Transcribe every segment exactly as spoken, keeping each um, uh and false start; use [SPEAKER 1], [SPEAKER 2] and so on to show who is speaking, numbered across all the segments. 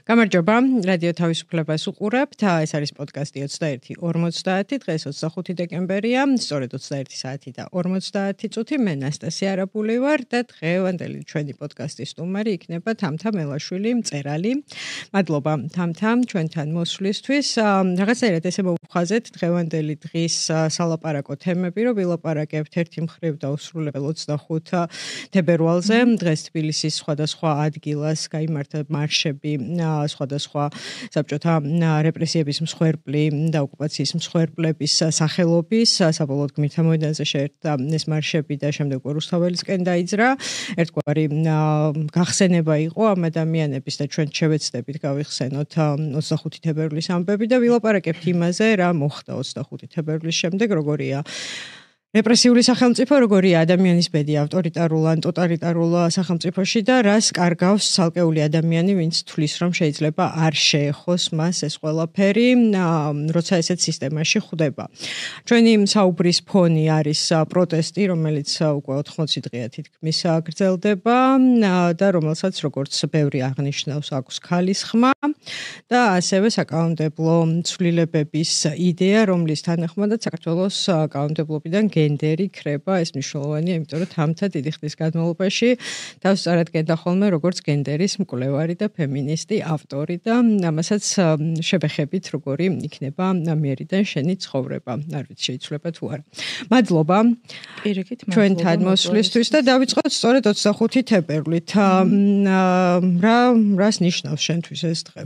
[SPEAKER 1] გამარჯობა, რადიო თავისუფლებას უყურებთ. ეს არის პოდკასტი ოცდაერთი ორმოცდაათი, დღეს ოცდახუთი დეკემბერია, სწორედ ოცდაერთი საათი და ორმოცდაათი წუთი. მე ნასტასია არაბული ვარ და დღევანდელი ჩვენი პოდკასტის სტუმარი იქნება თამთა მელაშვილი, მწერალი. მადლობა თამთა ჩვენთან მოსვლისთვის. რაღაცნაირად ესე მოვხაზეთ დღევანდელი დღის სალაპარაკო თემები, რომ ვილაპარაკებთ ერთი მხრივ და უსრულებელ ოცდახუთ თებერვალზე. დღეს თბილისის სხვადასხვა ადგილას გაიმართა მარშები სხვადასხვა საბჭოთა რეპრესიების მსხვერპლი და ოკუპაციის მსხვერპლების სახელობის საბოლოოდ გმირთა მოედანზე შეერთდა ეს მარშები და შემდეგ რუსთაველისკენ დაიძრა. ერთგვარი გახსენება იყო ამ ადამიანების და ჩვენ შევეცდებით გავიხსენოთ ოცდახუთი თებერვლის ამბები და ვილაპარაკებთ იმაზე, რა მოხდა ოცდახუთი თებერვლის შემდეგ, როგორია რეპრესიული სახელმწიფო, როგორია ადამიანის ბედი ავტორიტარულ ან ტოტალიტარულ სახელმწიფოში და რას კარგავს ცალკეული ადამიანი, ვინც თვლის, რომ შეიძლება არ შეეხოს მას ეს ყველაფერი, როცა ესეთ სისტემაში ხვდება. ჩვენი საუბრის ფონი არის პროტესტი, რომელიც უკვე ოთხმოცი დღეა თითქმის გრძელდება და რომელსაც როგორც ბევრი აღნიშნავს, აქვს ქალის ხმა და ასევე საკანონმდებლო ცვლილებების იდეა, რომლის თანახმადაც საქართველოს კანონმდებლობიდან გენდერი ქრება, ეს მნიშვნელოვანია, იმიტომ რომ თამთა დიდი ხნის განმავლობაში თავს წარადგენდა ხოლმე როგორც გენდერის მკვლევარი და ფემინისტი, ავტორი და ამასაც შევეხებით, როგორი იქნება ამიერიდან შენი ცხოვრება. არ ვიცი, შეიძლება თუ არა. მადლობა.
[SPEAKER 2] პირიქით, მადლობა.
[SPEAKER 1] ჩვენთან მოსვლისთვის და დავიწყოთ სწორედ ოცდახუთი თებერვლით. რა რას ნიშნავს შენთვის ეს დღე?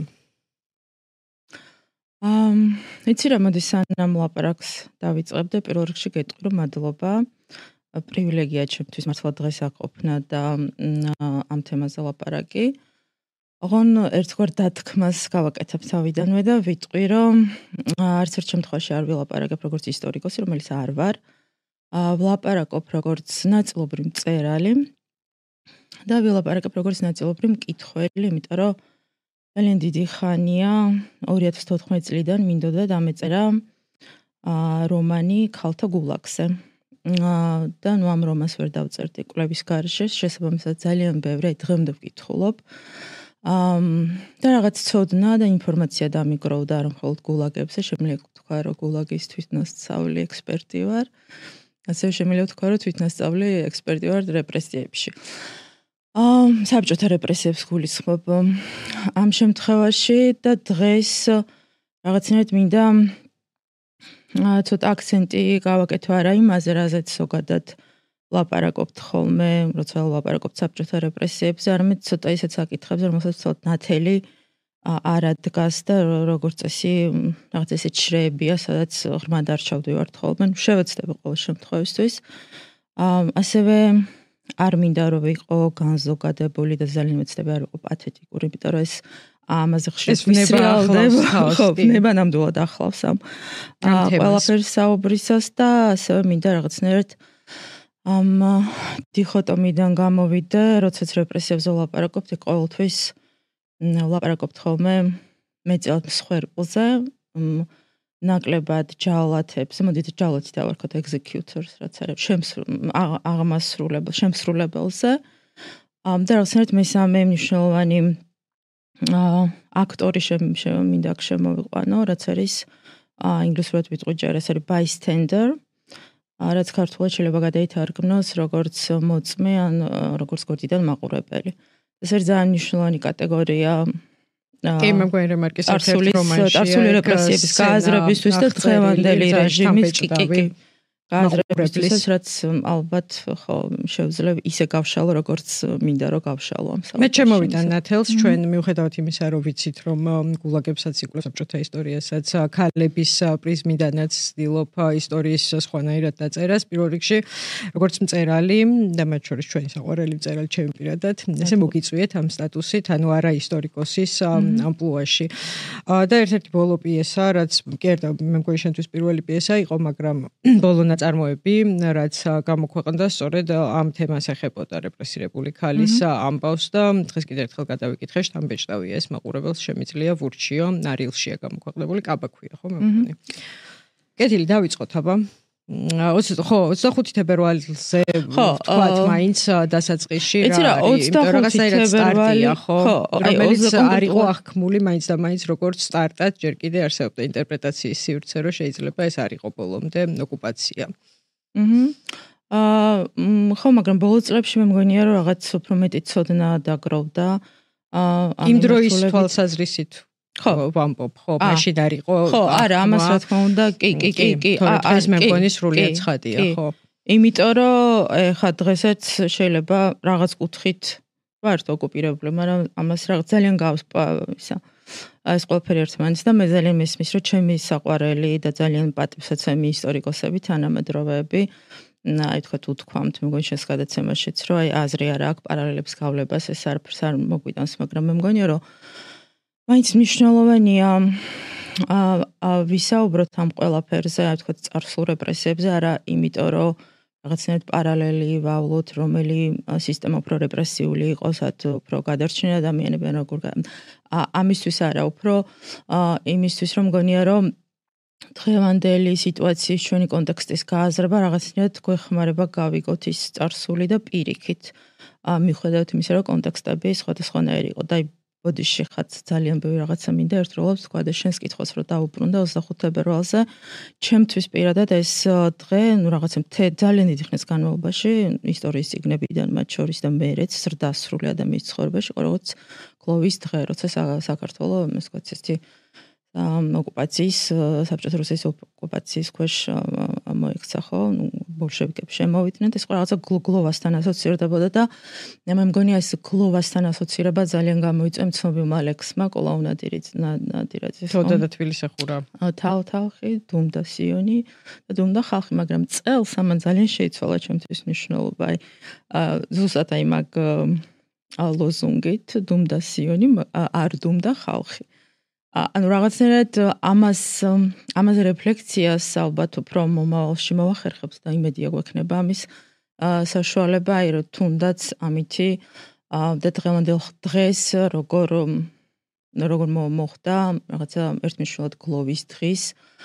[SPEAKER 2] ამ იცი რა, მოდი სანამ ლაპარაკს დავიწყებდე, პირველ რიგში გეტყვი, რომ მადლობა. პრივილეგია ჩემთვის მართლა დღეს აყოფნა და ამ თემაზე ლაპარაკი. ოღონ ერთგვარ დათქმას გავაკეთებ თავიდანვე და ვიტყვი, რომ არც ერთ შემთხვევაში არ ვილაპარაკებ როგორც ისტორიკოსი, რომელიც არ ვარ. ვლაპარაკობ როგორც ნაწილობრივ მწერალი და ვილაპარაკებ როგორც ნაწილობრივ მკითხველი, იმიტომ რომ ძალიან დიდი ხანია, ორი ათას თოთხმეტი წლიდან მინდოდა დამეწერა რომანი ქალთა გულაგზე. და ნუ ამ რომანს ვერ დავწერდი კვლევის გარეშე, შესაბამისად ძალიან ბევრი დღემდე ვკითხულობ. და რაღაც ცოდნა და ინფორმაცია დამიგროვდა რომ მხოლოდ გულაგებზე, შემიძლია ვთქვა, რომ გულაგის თვითნასწავლი ექსპერტი ვარ. ასევე შემიძლია ვთქვა, რომ თვითნასწავლი ექსპერტი ვარ რეპრესიებში. ამ საბჭოთა რეპრესიებს გულისხმობ ამ შემთხვევაში და დღეს რაღაცნაირად მინდა ცოტა აქცენტი გავაკეთო არა იმაზე, რაზეც ზოგადად ლაპარაკობთ ხოლმე, როცა ლაპარაკობთ საბჭოთა რეპრესიებზე, არამედ ცოტა ისეთ საკითხებზე, რომელსაც ცოტა ნათელი არ ადგას და როგორც წესი რაღაც ესეთ შრეებია, სადაც ღრმად არ ჩავდივართ ხოლმე, შევეცდები ყოველ შემთხვევისთვის. ასევე არ მინდა რომ ვიყო განზოგადებული და ძალიან მეცდები არ ვიყო პათეტიკური, იმიტომ რომ ეს ამაზე ხშირად ვისრიალდება, ხო, ნება ნამდვილად ახლავს ამ ყველაფერს საუბრისას და ასევე მინდა რაღაცნაირად ამ დიქოტომიდან გამოვიდე, როდესაც რეპრესიებზე ვლაპარაკობთ, ყოველთვის ვლაპარაკობთ ხოლმე მეტწილად მსხვერპლზე, ნაკლებად ჯალათებს, მოდით ჯალათი დავარქოთ executors, რაც არის აღმასრულებელ, შემსრულებელზე. და რაღაცნაირად მესამე მნიშვნელოვანი აქტორი მინდა აქ შემოვიყვანო, რაც არის ინგლისურად ვიტყვი ჯერ, ეს არის bystander, რაც ქართულად შეიძლება გადაითარგმნოს როგორც მოწმე ან როგორც გორდიდან მაყურებელი. ეს არის ძალიან მნიშვნელოვანი კატეგორია
[SPEAKER 1] კი, მეგვარი რემარკის ერთ-ერთ რომანში
[SPEAKER 2] წარსული რეპრესიების გააზრებისთვის და დღევანდელი რეჟიმის კიკიკი გააზრებისთვის, რაც ალბათ ხო შეუძლია ისე გავშალო, როგორც მინდა რომ გავშალო ამ
[SPEAKER 1] საუბარში. მე ჩემოვიდა ნათელს, ჩვენ მიუხედავად იმისა, რომ ვიცით, რომ გულაგებსაც იკვლევ საბჭოთა ისტორიასაც, ქალების პრიზმიდანაც ვცდილობ ისტორიის სხვანაირად დაწერას, პირველ რიგში როგორც მწერალი და მათ შორის ჩვენი საყვარელი მწერალი ჩემი პირადად, ესე მოგიწვიეთ ამ სტატუსით, ანუ არა ისტორიკოსის ამპლუაში. და ერთ-ერთი ბოლო პიესა, რაც კი არა, მე მგონი შენთვის პირველი პიესა იყო, მაგრამ ბოლო ნაწარმოები, რაც გამოქვეყნდა სწორედ ამ თემას ეხებოდა რეპრესირებული ქალის ამბავს და დღეს კიდევ ერთხელ გადავიკითხე, შთამბეჭდავია ეს მაყურებელს შემიძლია ვურჩიო, არილშია გამოქვეყნებული, კაბა ქვია ხო მე მგონი. კეთილი, დავიწყოთ აბა. ხო, ოცდახუთი თებერვალზე ვთქვათ, მაინც დასაწყისში რა არის,
[SPEAKER 2] ოცდახუთი თებერვალი,
[SPEAKER 1] ხო, რომელიც არ იყო აღქმული მაინც და მაინც როგორც სტარტად, ჯერ კიდე არსებობდა ინტერპრეტაციის სივრცე, რომ შეიძლება ეს არ იყო ბოლომდე ოკუპაცია.
[SPEAKER 2] აჰა. აა ხო, მაგრამ ბოლო წლებში მე მგონია, რომ რაღაც უფრო მეტი ცოდნა დაგროვდა.
[SPEAKER 1] აა იმ დროის თვალსაზრისით ხო, ვამბობ, ხო, მაშინ არ იყო.
[SPEAKER 2] ხო, არა, ამას რა თქმა უნდა, კი, კი, კი, კი,
[SPEAKER 1] ეს მე მგონი სრულიად ცხადია, ხო.
[SPEAKER 2] იმიტომ რომ ეხა დღესაც შეიძლება რაღაც კუთხით ვართ ოკუპირებული, მაგრამ ამას რაღაც ძალიან გავს ისა ეს ყველაფერი ერთმანეთს და მე ძალიან მესმის, რომ ჩემი საყვარელი და ძალიან პატივსაცემი ისტორიკოსები, თანამედროვეები, აი თქვათ უთქვამთ, მე მგონი შენს გადაცემაშიც, რომ აი აზრი არა აქვს პარალელებს გავლებას, ეს არაფერს არ მოგვიტანს, მაგრამ მე მგონია, რომ მაინც მნიშვნელოვანია აა ვისაუბროთ ამ ყველაფერზე, აი თქვათ წარსულ რეპრესიებზე, არა იმიტომ, რომ რაღაცნაირად პარალელი ვავლოთ, რომელი სისტემა უფრო რეპრესიული იყოს, ათ უფრო გადარჩენილი ადამიანები ან როგორ ამისთვის არა, უფრო იმისთვის, რომ მგონია, რომ დღევანდელი სიტუაციის ჩვენი კონტექსტის გააზრება რაღაცნაირად გვეხმარება გავიგოთ ის წარსული და პირიქით. მიუხედავად იმისა, რომ კონტექსტები სხვადასხვანაირი იყო და ბოდიში ხაც ძალიან ბევრი რაღაცა მინდა ერთდროულად თქვა და შენს კითხვას რომ დაუბრუნდა ოცდახუთი თებერვალზე, ჩემთვის პირადად ეს დღე, ну რაღაცა ძალიან დიდი ხნის განმავლობაში ისტორიის წიგნებიდან მათ შორის და მერეც ზრდასრული ადამიანის ცხოვრებაში იყო როგორც გლოვის დღე, როცა საქართველოს, ასე ვთქვათ, ესეთი ოკუპაციის, საბჭოთა რუსეთის ოკუპაციის ქვეშ მოექცა, ხო, ну ბოლშევიკები შემოვიდნენ, ეს რაღაცა გლოვასთან ასოცირდებოდა და მე მგონია ეს გლოვასთან ასოცირება ძალიან გამოიწვია ცნობილმა ლექსმა კოლაუნადირაძის.
[SPEAKER 1] თოდა და თბილისახურა.
[SPEAKER 2] თავ-თავი, დუმდა სიონი და დუმდა ხალხი, მაგრამ წელს ამან ძალიან შეიცვალა ჩემთვის მნიშვნელობა. აი ზუსტად აი მაგ ლოზუნგით დუმდა სიონი, არ დუმდა ხალხი. ანუ რაღაცნაირად ამას ამაზე რეფლექციას ალბათ უფრო მომავალში მოახერხებს და იმედია გვექნება ამის საშუალება, აი რომ თუნდაც ამითი და დღევანდელ დღეს როგორ როგორ მოხდა რაღაცა ერთმნიშვნელად გლოვის დღის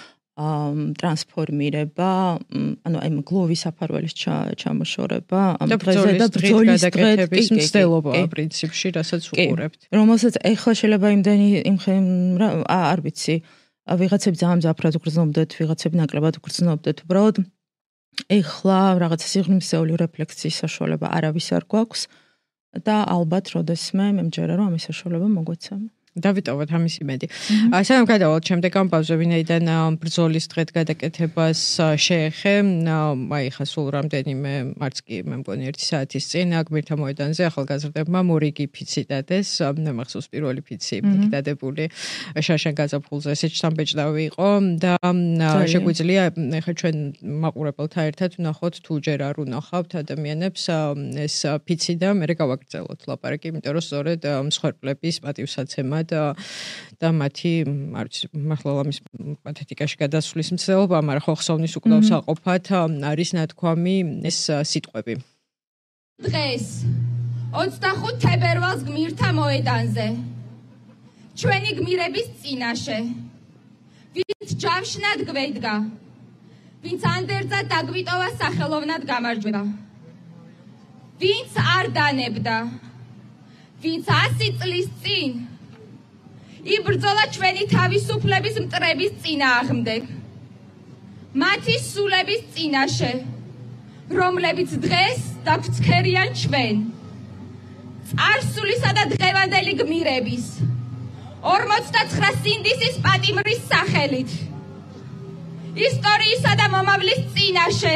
[SPEAKER 2] ტრანსფორმირება, ანუ აი გლოვის საფარველის ჩამოშორება ამ დღეზე და ბრძოლის
[SPEAKER 1] გადაკეთების მცდელობა პრინციპში, რასაც უყურებთ.
[SPEAKER 2] რომელსაც ეხლა შეიძლება იმდენი იმ არ ვიცი, ვიღაცები ძალიან მძაფრად უგრძნობდეთ, ვიღაცები ნაკლებად უგრძნობდეთ, უბრალოდ ეხლა რაღაცა სიღრმისეული რეფლექციის საშუალება არავის არ გვაქვს და ალბათ როდესმე მე მჯერა რომ ამის საშუალება მოგვეცემა.
[SPEAKER 1] დავიტოვოთ ამის იმედი. სანამ გადავალთ შემდეგ ამბავზე, ვინაიდან ბრძოლის დღეთ გადაკეთებას შეეხე, აი ხა სულ რამდენიმე მარც კი მე მგონი ერთი საათის წინ გმირთა მოედანზე ახალგაზრდებმა მორიგი ფიცი დადეს, მე მახსოვს პირველი ფიცი დადებული შაშან გაზაფხულზე ესეჩთან ბეჭდავი იყო და შეგვიძლია ხა ჩვენ მაყურებელთა ერთად ვნახოთ თუ ჯერ არ ვნახავთ ადამიანებს ეს ფიცი და მე გავაგრძელოთ ლაპარაკი, იმიტომ რომ სწორედ მსხვერპლების პატივსაცემად და და მათი არ ვიცი მართლა ამის პათეტიკაში გადასვლის მცდელობა, მაგრამ ხო ხსოვნის უკდავს აყოფათ არის ნათქვამი ეს სიტყვები.
[SPEAKER 3] დღეს ოცდახუთი თებერვალს გმირთა მოედანზე ჩვენი გმირების წინაშე ვინც ჯავშნად გვედგა, ვინც ანდერძად დაგვიტოვა სახელოვნად გამარჯვება, ვინც არ დანებდა, ვინც ასი წლის წინ იბრძოლა ჩვენი თავისუფლების მტრების წინააღმდეგ, მათი სულების წინაშე, რომლებიც დღეს დაგვცქერიან ჩვენ, წარსულისა და დღევანდელი გმირების, ორმოცდაცხრა სინდისის პატიმრის სახელით, ისტორიისა და მომავლის წინაშე,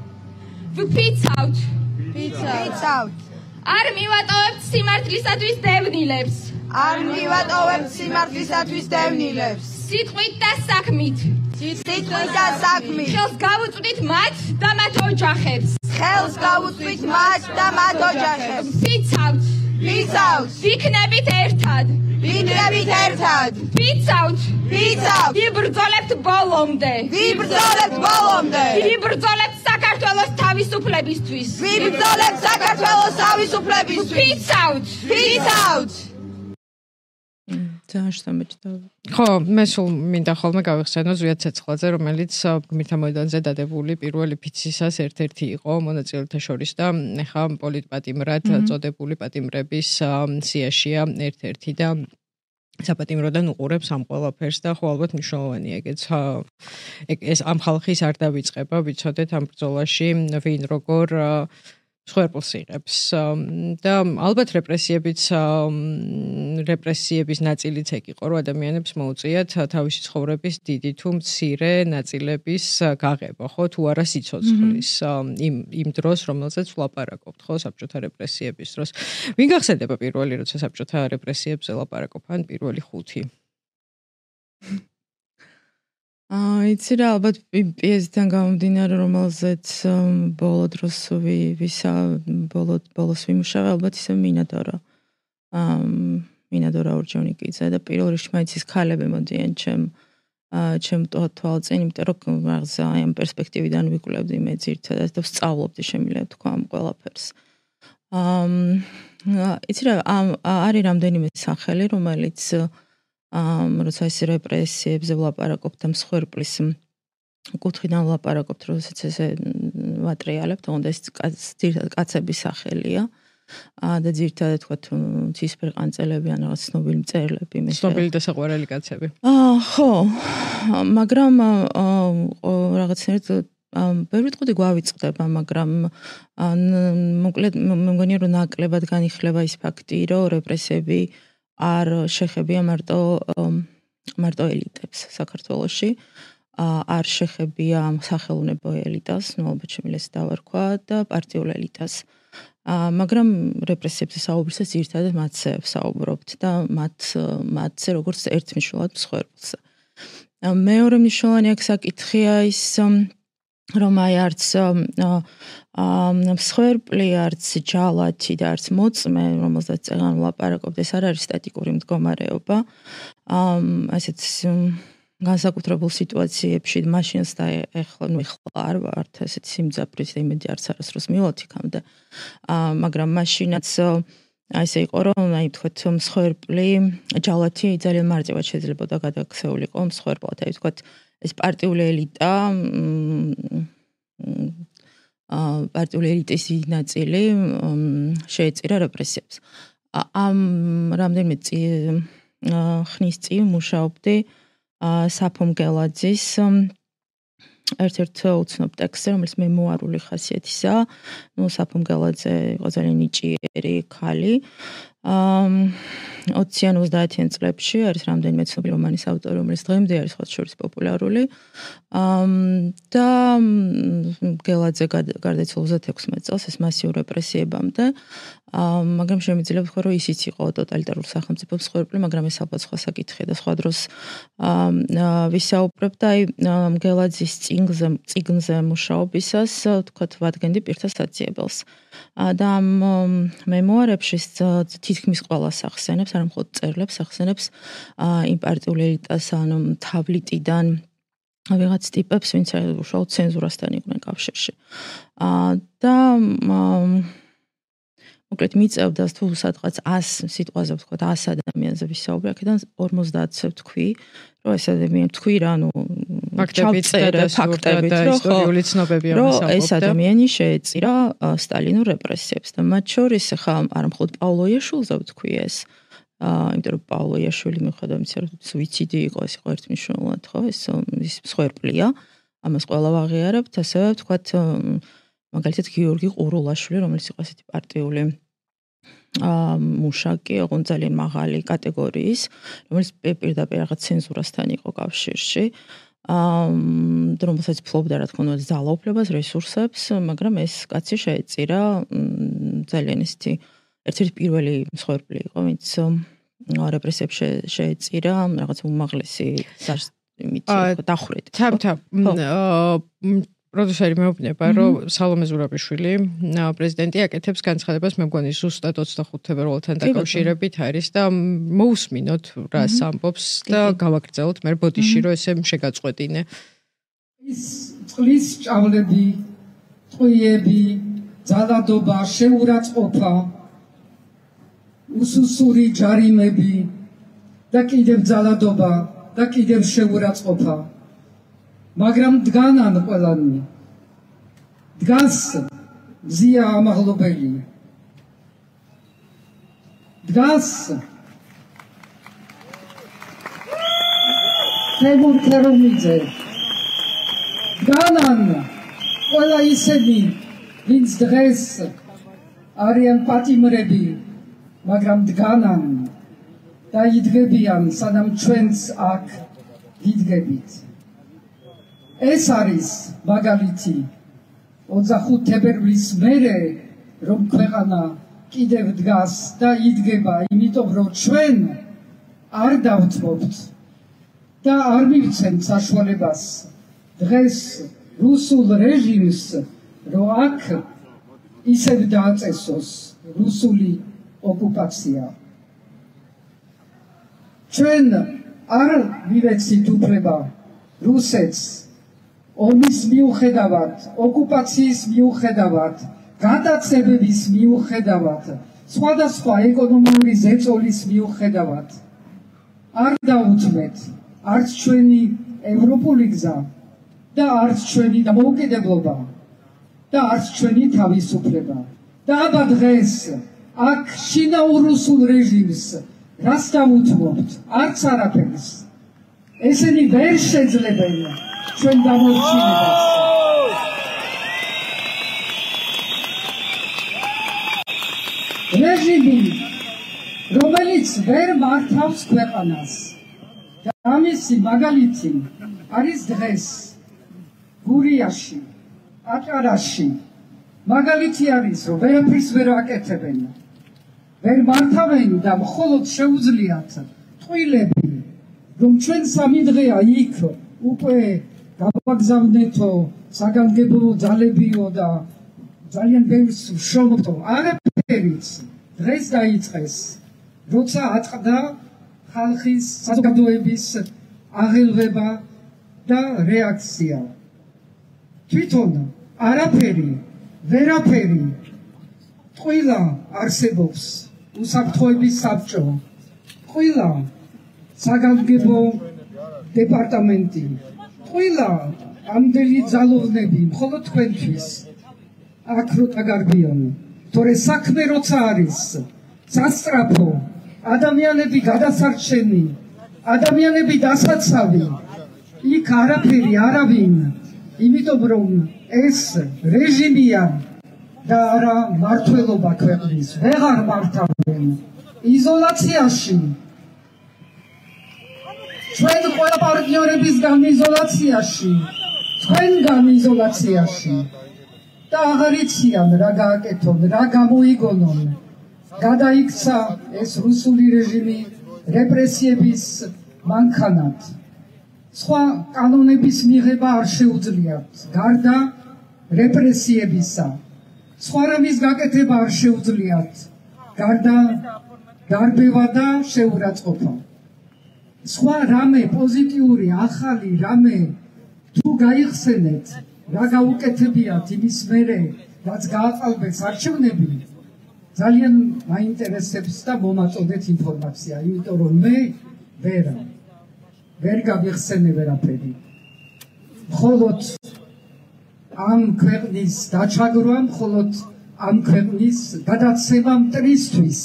[SPEAKER 3] ვფიცავთ,
[SPEAKER 4] ვფიცავთ,
[SPEAKER 3] არ მივატოვებთ სიმართლისათვის დევნილებს,
[SPEAKER 4] არ მივატოვებთ სიმართლისათვის დევნილებს,
[SPEAKER 3] სიტყვით და საქმით,
[SPEAKER 4] სიტყვით და საქმით,
[SPEAKER 3] ხელს გავუწვდით მათ და მათ ოჯახებს,
[SPEAKER 4] ხელს გავუწვდით მათ და მათ ოჯახებს,
[SPEAKER 3] ვფიცავთ,
[SPEAKER 4] ვფიცავთ,
[SPEAKER 3] ვიქნებით ერთად,
[SPEAKER 4] ვიქნებით ერთად,
[SPEAKER 3] ვფიცავთ,
[SPEAKER 4] ვფიცავთ,
[SPEAKER 3] ვიბრძოლებთ ბოლომდე,
[SPEAKER 4] ვიბრძოლებთ ბოლომდე,
[SPEAKER 3] ვიბრძოლებთ საქართველოს თავისუფლებისთვის,
[SPEAKER 4] ვიბრძოლებთ საქართველოს თავისუფლებისთვის,
[SPEAKER 3] ვფიცავთ,
[SPEAKER 4] ვფიცავთ.
[SPEAKER 2] ძალიან შემეჭდა.
[SPEAKER 1] ხო, მე სულ მინდა ხოლმე გავიხსენო ზვიად ცეცხლაძე, რომელიც გმირთა მოედანზე დადებული პირველი ფიცისას ერთ-ერთი იყო მონაწილეთა შორის და ეხა პოლიტპატიმრად წოდებული პატიმრების სიაშია ერთ-ერთი და საპატიმროდან უყურებს ამ ყველაფერს და ხო ალბათ მნიშვნელოვანია ეგეც ეს ამ ხალხის არ დავიწყება, ვიცოდეთ ამ ბრძოლაში ვინ როგორ სხვერპლს იღებს და ალბათ რეპრესიებიც რეპრესიების ნაწილიც ეგ იყო, რომ ადამიანებს მოუწიათ თავისი ცხოვრების დიდი თუ მცირე ნაწილების გაღება, ხო, თუ არა სიცოცხლის იმ იმ დროს, რომელზეც ვლაპარაკობთ, ხო, საბჭოთა რეპრესიების დროს. ვინ გახსენდება პირველი, როცა საბჭოთა რეპრესიებზე ლაპარაკობენ, პირველი ხუთი?
[SPEAKER 2] აა იცი რა ალბათ პიესიდან გამომდინარე რომელზეც ბოლო დროს ვისა ბოლო ბოლოს ვიმუშავე ალბათ ისე მინადორა აა მინადორა ორჯონიკიძე და პირველ რიგში მაინც ის ქალები მოდიან ჩემ ჩემ თვალწინ იმიტომ რომ მაგზა ამ პერსპექტივიდან ვიკვლევდი მე ძირთადად და ვსწავლობდი შემიძლია თქვა ამ ყველაფერს აა იცი რა არის რამდენიმე სახელი რომელიც ამ როცა ეს რეპრესიებზე ვლაპარაკობთ ამ სხვერპლის კუთხიდან ვლაპარაკობთ როდესაც ესე ვატრიალებთ თუნდაც ძირთადად კაცების სახელია და ძირთადად თქვა ცისფერყანწელები ან რაღაც ცნობილი მწერლები მე
[SPEAKER 1] ცნობილი და საყვარელი კაცები
[SPEAKER 2] აა ხო მაგრამ რაღაცნაირად ვერ ვიტყოდი გვავიწყდება მაგრამ მოკლედ მე მგონია რომ ნაკლებად განიხილება ის ფაქტი რომ რეპრესიები არ შეხებია მარტო მარტო ელიტებს საქართველოში არ შეხებია სახელმწიფო ელიტას, ნუ ალბათ შემიძლია ეს დავარქვა და პარტიულ ელიტას. მაგრამ რეპრესიებზე საუბრისას ერთადად მათზე საუბრობთ და მათ მათზე როგორც ერთმნიშვნელად მსხვერპლს. მეორე მნიშვნელოვანი აქ საკითხია ის რომ აი არც მსხვერპლი არც ჯალათი და არც მოწმე რომელზეც წეგან ვლაპარაკობთ ეს არ არის სტატიკური მდგომარეობა ასეთ განსაკუთრებულ სიტუაციებში მაშინაც და ეხლა ნუ ეხლა არ ვართ ასეთ სიმძაფრის და იმედი არც არასდროს მივოთ იქამდე მაგრამ მაშინაც აი ესე იყო რომ აი თქვათ მსხვერპლი ჯალათი ძალიან მარტივად შეიძლება და გადაქცეულიყო მსხვერპლად აი თქვათ ეს პარტიული ელიტა პარტიული ელიტის ნაწილი შეეწირა რეპრესიებს. ამ რამდენიმე ხნის წინ მუშაობდი საფომ გელაძის ერთ-ერთ უცნობ ტექსტზე, რომელიც მემუარული ხასიათისაა. ნუ საფომ გელაძე იყო ძალიან ნიჭიერი ქალი. ოციან ოცდაათიან წლებში არის რამდენიმე ცნობილი რომანის ავტორი, რომელიც დღემდე არის სხვა შორის პოპულარული. და გელაძე გარდაიცვალა ოცდაექვსმეტ წელს ეს მასიურ რეპრესიებამდე. მაგრამ შემიძლია ვთქვა, რომ ისიც იყო ტოტალიტარული სახელმწიფოს მსხვერპლი, მაგრამ ეს ალბათ სხვა საკითხია და სხვა დროს ვისაუბრებ და აი გელაძის წიგნზე წიგნზე მუშაობისას ვთქვათ ვადგენდი პირთა საციებელს. და ამ მემუარებში თითქმის ყველას ახსენებს, არა მხოლოდ წერლებს, ახსენებს იმ პარტიულ ელიტას ან თაბლიტიდან ვიღაც ტიპებს, ვინც უშუალოდ ცენზურასთან იყვნენ კავშირში. და მოკლედ მიწევდა თუ სადღაც ას სიტყვაზე ვთქვათ ას ადამიანზე ვისაუბრე, აქედან ორმოცდაათზე ვთქვი, რომ ეს ადამიანი თქვი რა, ნუ
[SPEAKER 1] ფაქტებით და ფაქტებით, რომ ისტორიული ცნობები ამას ამბობდა.
[SPEAKER 2] ეს ადამიანი შეეწირა სტალინურ რეპრესიებს და მათ შორის ხა არა მხოლოდ პავლო იაშვილზე ვთქვი ეს, იმიტომ რომ პავლო იაშვილი მიუხედავად იმისა, რომ სუიციდი იყო, ეს იყო ერთმნიშვნელოვნად, ხო, ეს ის მსხვერპლია, ამას ყველა ვაღიარებთ, ასევე ვთქვათ მაგალითად გიორგი ყურულაშვილი, რომელიც იყო ესეთი პარტიული მუშაკი, ოღონდ ძალიან მაღალი კატეგორიის, რომელიც პირდაპირ რაღაც ცენზურასთან იყო კავშირში. და რომელსაც ფლობდა რა თქმა უნდა ძალაუფლებას, რესურსებს, მაგრამ ეს კაცი შეეწირა ძალიან ესეთი ერთ-ერთი პირველი მსხვერპლი იყო, ვინც რეპრესიებს შეეწირა რაღაც უმაღლესი დახვრეტით.
[SPEAKER 1] თამთა პროდიუსერი მეუბნება, რომ სალომე ზურაბიშვილი პრეზიდენტი აკეთებს განცხადებას, მე მგონი ზუსტად ოცდახუთი თებერვალთან დაკავშირებით არის და მოусმინოთ რას ამბობს და გავაგრძელოთ მე ბოდიში რომ ესე შეგაწყვეტინე.
[SPEAKER 5] ის წყლის ჭავლები, ტყვიები, ძალადობა, შეურაცხყოფა, უსუსური ჯარიმები, და კიდევ ძალადობა და კიდევ შეურაცხყოფა. მაგრამ დგანან ყველანი. დგას მზია ამაღლობელი. დგას თემურ ქერომიძე. დგანან ყველა ისინი, ვინც დღეს არიან პატიმრები, მაგრამ დგანან და იდგებიან, სანამ ჩვენც აქ ვიდგებით. ეს არის მაგალითი ოცდახუთ თებერვლის მერე, რომ ქვეყანა კიდევ დგას და იდგება, იმიტომ რომ ჩვენ არ დავთმობთ და არ მივცემთ საშუალებას დღეს რუსულ რეჟიმს, რომ აქ ისევ დააწესოს რუსული ოკუპაცია. ჩვენ არ მივეცით უფლება რუსეთს ომის მიუხედავად, ოკუპაციის მიუხედავად, გადაცემების მიუხედავად, სხვადასხვა ეკონომიკური ზეწოლის მიუხედავად არ დაუთმეთ არც ჩვენი ევროპული გზა და არც ჩვენი დამოუკიდებლობა და არც ჩვენი თავისუფლება. და აბა დღეს აქ შინაურ რუსულ რეჟიმს რას დავუთმობთ? არც არაფერს. ესენი ვერ შეძლებენ ჩვენ დამორჩილებას. რეჟიმი, რომელიც ვერ მართავს ქვეყანას და ამისი მაგალითი არის დღეს გურიაში, აჭარაში. მაგალითი არის, რომ ვერაფერს ვერ აკეთებენ. ვერ მართავენ და მხოლოდ შეუძლიათ ტყუილები, რომ ჩვენ სამი დღეა იქ უკვე გავაგზავნეთო საგანგებო ძალებიო და ძალიან ბევრს ვშობთო. არაფერიც დღეს დაიწყეს, როცა აწყდა ხალხის საზოგადოების აღელვება და რეაქცია. თვითონ არაფერი, ვერაფერი ტყუილა არსებობს უსაფრთხოების საბჭო, ტყუილა საგანგებო დეპარტამენტი, ტყუილა ამდელი ძალოვნები მხოლოდ თქვენთვის აქ რო დაგარბიან. თორე საქმე როცა არის სასწრაფო, ადამიანები გადასარჩენი, ადამიანები დასაცავი, იქ არაფერი არავინ, იმიტომ რომ ეს რეჟიმია და არა მართლობა ქვეყნის, ვეღარ მართავენ. იზოლაციაში ჩვენ ყველა პარტნიორებისგან იზოლაციაში, თქვენგან იზოლაციაში და აღარ იციან რა გააკეთონ, რა გამოიგონონ. გადაიქცა ეს რუსული რეჟიმი რეპრესიების მანქანად. სხვა კანონების მიღება არ შეუძლიათ, გარდა რეპრესიებისა. სხვა რამის გაკეთება არ შეუძლიათ, გარდა დარბევა და შეურაცხყოფა. სხვა რამე პოზიტიური, ახალი რამე თუ გაიხსენეთ, რა გაუკეთებიათ იმის მერე, რაც გააყალბეს არჩევნები, ძალიან მაინტერესებს და მომაწოდეთ ინფორმაცია, იმიტომ რომ მე ვერა, ვერ გავიხსენე ვერაფერი. მხოლოდ ამ ქვეყნის დაჩაგვრა, მხოლოდ ამ ქვეყნის გადაცემა მტრისთვის.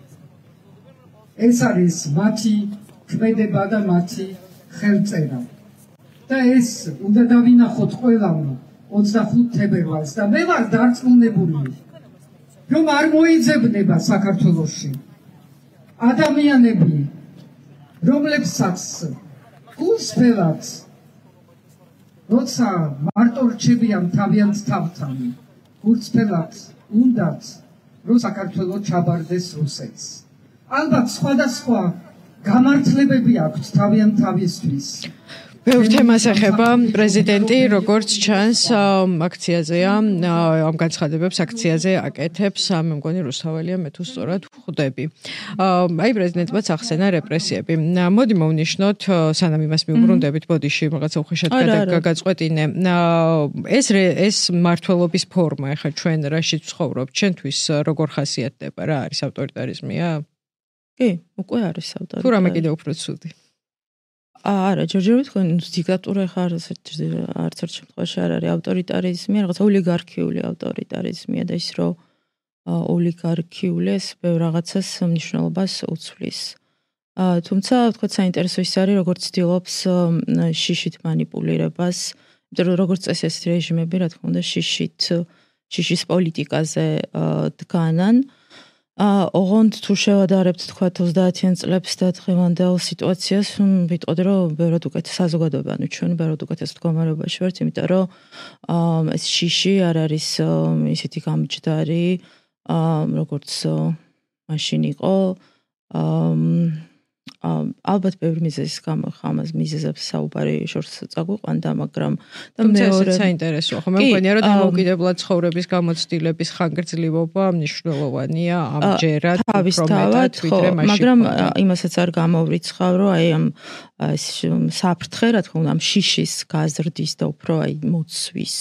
[SPEAKER 5] ეს არის მათი ქმედება და მათი ხელწერა. და ეს უნდა დავინახოთ ყველამ ოცდახუთ თებერვალს და მე ვარ დარწმუნებული, რომ არ მოიძებნება საქართველოში ადამიანები, რომლებსაც გულსფელად როცა მარტო რჩებიან თავიანთ თავთან, გულსფელად უნდათ რომ საქართველო ჩაბარდეს რუსეთს. ალბათ სხვადასხვა გამართლებები აქვთ თავიანთ თავისთვის.
[SPEAKER 1] ბევრ თემას ეხება პრეზიდენტი, როგორც ჩანს, აქციაზეა, ამ განცხადებებს აქციაზე აკეთებს, მე მგონი რუსთაველია, მე თუ სწორად ვხვდები. აი პრეზიდენტმაც ახსენა რეპრესიები. მოდი მოვნიშნოთ, სანამ იმას მიუბრუნდებით, ბოდიში რაღაცა უხეშად გაგაწყვეტინე. ეს ეს მართლობის ფორმა, ეხლა ჩვენ რაშიც ვცხოვრობთ, ჩვენთვის როგორ ხასიათდება, რა არის ავტორიტარიზმია?
[SPEAKER 2] კი, უკვე არის ავტორიტარი.
[SPEAKER 1] თუ რამე კიდე უფრო ცუდი.
[SPEAKER 2] არა, ჯერჯერობით თქვენ დიქტატურა ხარ, არც ერთ შემთხვევაში არ არის ავტორიტარიზმი, რაღაც ოლიგარქიული ავტორიტარიზმია და ის რომ ოლიგარქიული ეს ბევრ რაღაცას მნიშვნელობას უცვლის. თუმცა თქვა საინტერესო ის არის, როგორც ცდილობს შიშით манипуლირებას, იმიტომ რომ როგორც წესი ეს რეჟიმები, რა თქმა უნდა, შიშით შიშის პოლიტიკაზე დგანან. ოღონდ თუ შევადარებთ თქვა ოცდაათიან წლებს და დღევანდელ სიტუაციას, ვიტყოდი რომ ბევრად უკეთ საზოგადოება, ანუ ჩვენ ბევრად უკეთეს მდგომარეობაში ვართ, იმიტომ რომ ეს შიში არ არის ისეთი გამჯდარი, როგორც მაშინ იყო. ალბათ ბევრი მიზეზის გამო ხამას მიზეზებს საუბარი შორს წაგვიყვანდა, მაგრამ
[SPEAKER 1] და მეორე საინტერესოა, ხო მე მგონია რომ დამოუკიდებლად ცხოვრების გამოცდილების ხანგრძლივობა მნიშვნელოვანია ამჯერად
[SPEAKER 2] თავისთავად, ხო, მაგრამ იმასაც არ გამოვრიცხავ, რომ აი ამ საფრთხე, რა თქმა უნდა, ამ შიშის გაზრდის და უფრო აი მოცვის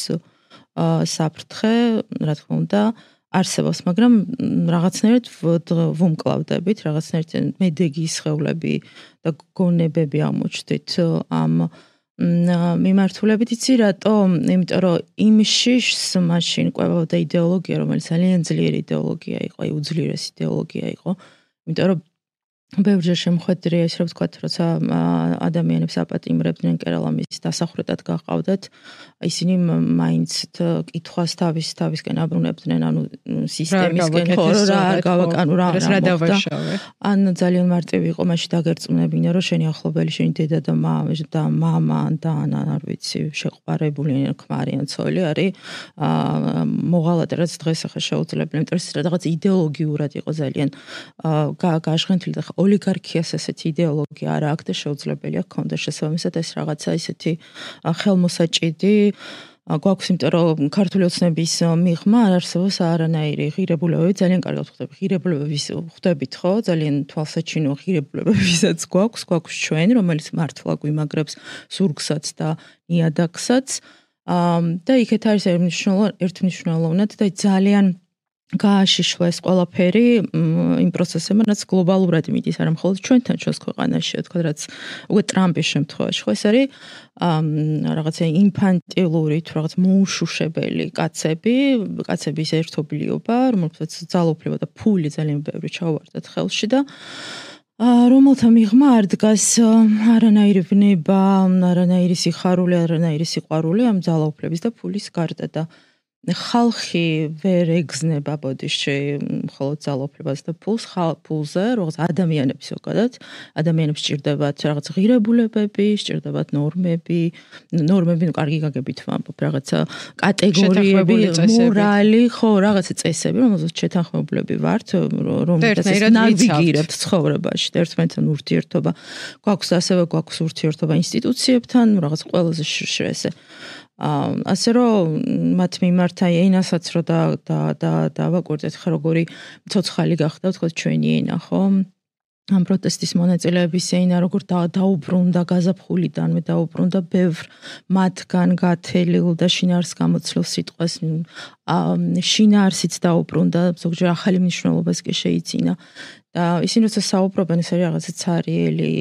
[SPEAKER 2] საფრთხე, რა თქმა უნდა არსებობს, მაგრამ რაღაცნაირად ვუმკლავდებით, რაღაცნაირად მედეგის სხეულები და გონებები ამოჩდით ამ მიმართულებით. იცი რატო? იმიტომ რომ იმ შიშს მაშინ ყვებოდა იდეოლოგია, რომელიც ძალიან ძლიერი იდეოლოგია იყო, აი უძლიერესი იდეოლოგია იყო. იმიტომ რომ ბევრჯერ შემოხვედრია ის, რომ ვთქვათ, როცა ადამიანებს აპატიმრებდნენ კერალამის დასახვრეტად გაყავდათ, ისინი მაინც კითხვას თავის თავისკენ აბრუნებდნენ, ანუ სისტემისკენ ხო რა არ გავაკანო რა რა დავაშავე. ან ძალიან მარტივი იყო, მაშინ დაგერწმუნებინა, რომ შენი ახლობელი, შენი დედა და მამა და მამა და არ ვიცი, შეყვარებული ქმარი ან ცოლი არის მოღალატე, რაც დღეს ახლა შეუძლებელი, იმიტომ რომ რაღაც იდეოლოგიურად იყო ძალიან გაშღენთილი და ოლიგარქიას ესეთი იდეოლოგია არ აქვს და შეუძლებელია გქონდეს შესაბამისად ეს რაღაცა ისეთი ხელმოსაჭიდი გვაქვს, იმიტომ რომ ქართული ოცნების მიღმა არ არსებობს არანაირი ღირებულებები, ძალიან კარგად ხვდები ღირებულებების ხვდებით, ხო? ძალიან თვალსაჩინო ღირებულებებისაც გვაქვს, გვაქვს ჩვენ, რომელიც მართლა გვიმაგრებს ზურგსაც და ნიადაგსაც. და იქეთ არის ერთმნიშვნელოვნად და ძალიან გააშიშვა ეს ყველაფერი იმ პროცესებმა, რაც გლობალურად მიდის, არა მხოლოდ ჩვენთან, ჩვენს ქვეყანაში, თქვა, რაც უკვე ტრამპის შემთხვევაში, ხო, ეს არის რაღაცა ინფანტილური თუ რაღაც მოუშუშებელი კაცები, კაცების ერთობლიობა, რომელსაც ძალაუფლება და ფული ძალიან ბევრი ჩაუვარდათ ხელში და რომელთა მიღმა არ დგას არანაირი ბნება, არანაირი სიხარული, არანაირი სიყვარული ამ ძალაუფლების და ფულის გარდა და ხალხი ვერ ეგზნება ბოდიში მხოლოდ ძალაუფლებას და ფულს, ფულზე, რაღაც ადამიანებს ზოგადად, ადამიანებს სჭირდებათ რაღაც ღირებულებები, სჭირდებათ ნორმები, ნორმები, ну, კარგი გაგებით ვამბობ, რაღაცა კატეგორიები, მორალი, ხო, რაღაცა წესები, რომელზეც შეთანხმებულები ვართ, რომელსაც ნავიგირებთ ცხოვრებაში, ერთმანეთთან ურთიერთობა. გვაქვს ასევე გვაქვს ურთიერთობა ინსტიტუციებთან, რაღაც ყველაზე შრესე. ასე რომ მათ მიმართ აი ენასაც რო და და დავაკვირდეთ ხა როგორი ცოცხალი გახდა თქო ჩვენი ენა ხო ამ პროტესტის მონაწილეების ენა როგორ დაუბრუნდა გაზაფხულიდანვე დაუბრუნდა ბევრ მათგან გათელილ და შინაარს გამოცდილ სიტყვას შინაარსიც დაუბრუნდა ზოგჯერ ახალი მნიშვნელობას კი შეიძინა და ისინი როცა საუბრობენ ეს არის რაღაცა цаრიელი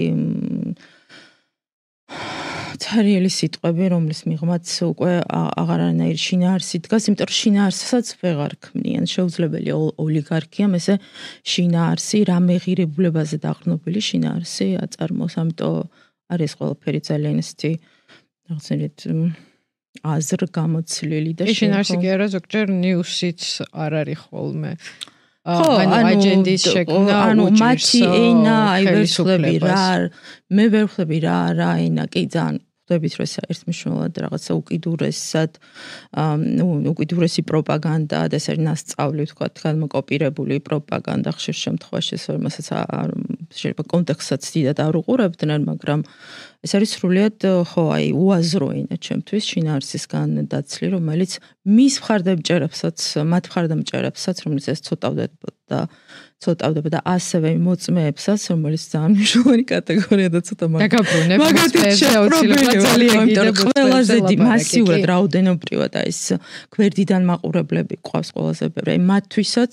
[SPEAKER 2] цаრიელი სიტყვები, რომლის მიღმაც უკვე აღარანაირი შინაარსი დგას, იმიტომ რომ შინაარსსაც ვეღარ ქმნიან, შეუძლებელია ოლიგარქიამ ესე შინაარსი, რამე ღირებულებაზე დაყრდნობილი შინაარსი აწარმოოს, ამიტომ არის ყველაფერი ძალიან ისეთი რაღაცნაირად აზრ გამოცლილი და
[SPEAKER 1] შინაარსი კი არა, ზოგჯერ ნიუსიც არ არის ხოლმე. ხო, ანუ აჯენდის შექმნა,
[SPEAKER 2] ანუ მათი ენა, აი ვერ ხვდები რა, მე ვერ ხვდები რა, რა ენა, კი ძალიან ხვდებით რომ ეს ერთმნიშვნელოვნად რაღაცა უკიდურესად, ნუ უკიდურესი პროპაგანდა და ეს არის ნასწავლი, თქვა, განმოკოპირებული პროპაგანდა ხშირ შემთხვევაში, ეს რომელსაც შეიძლება კონტექსტსაც დიდად არ უყურებდნენ, მაგრამ ეს არის სრულიად ხო, აი უაზრო ენა ჩემთვის შინაარსისგან დაცლი, რომელიც მის მხარდამჭერებსაც, მათ მხარდამჭერებსაც, რომელიც ეს ცოტავდება ცოტავდება და ასევე მოწმეებსაც, რომელიც ძალიან მნიშვნელოვანი კატეგორია და ცოტა
[SPEAKER 1] მაგაბრუნებს მოწმეებს აუცილებლად ძალიან
[SPEAKER 2] კიდევ ყველაზე მასიურად რაოდენობრივად და ეს გვერდიდან მაყურებლები ყავს ყველაზე ბევრი. აი მათთვისაც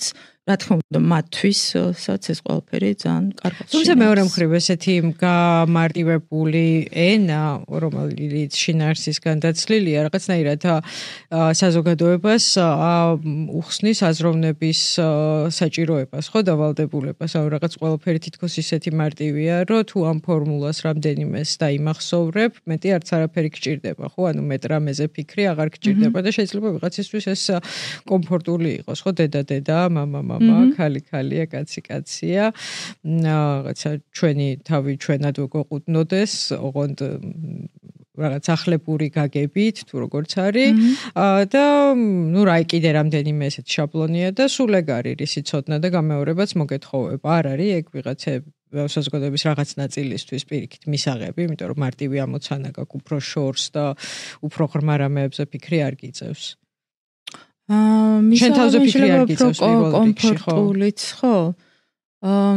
[SPEAKER 2] რა თქმა უნდა მათთვისაც ეს ყველაფერი ძალიან კარგად.
[SPEAKER 1] თუმცა მეორე მხრივ ესეთი გამარტივებული ენა, რომელიც შინაარსისგან დაცლილია, რაღაცნაირად საზოგადოებას უხსნის აზროვნების საჭიროებას, ხო, დავალდებულებას, ანუ რაღაც ყველაფერი თითქოს ისეთი მარტივია, რომ თუ ამ ფორმულას რამდენიმეს დაიმახსოვრებ, მეტი არც არაფერი გჭირდება, ხო, ანუ მეტ რამეზე ფიქრი აღარ გჭირდება და შეიძლება ვიღაცისთვის ეს კომფორტული იყოს, ხო, დედა დედა, მამა მამა, ქალი ქალია, კაცი კაცია. რაღაცა ჩვენი თავი ჩვენად გვეყუდნოდეს, ოღონდ რაღაც ახლებური გაგებით, თუ როგორც არის. და ნუ რაი კიდე რამდენიმე ესეთი შაბლონია და სულ ეგ არის რისი ცოდნა და გამეორებაც მოგეთხოვება. არ არის ეგ ვიღაცა საზოგადოების რაღაც ნაწილისთვის პირიქით მისაღები, იმიტომ რომ მარტივი ამოცანა გაქვს, უფრო შორს და უფრო ღრმა რამეებზე ფიქრი არ გიწევს.
[SPEAKER 2] აა
[SPEAKER 1] შენ თავზე ფიქრი არ გიწევს პირველ რიგში, ხო?
[SPEAKER 2] კომფორტულიც, ხო? აა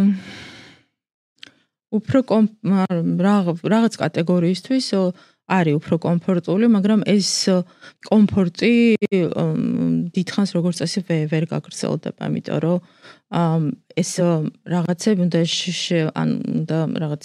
[SPEAKER 2] უფრო რაღაც კატეგორიისთვის არის უფრო კომფორტული, მაგრამ ეს კომფორტი დიდხანს როგორც წესი ვერ გაგრძელდება, იმიტომ რომ ეს რაღაცები უნდა ან უნდა რაღაც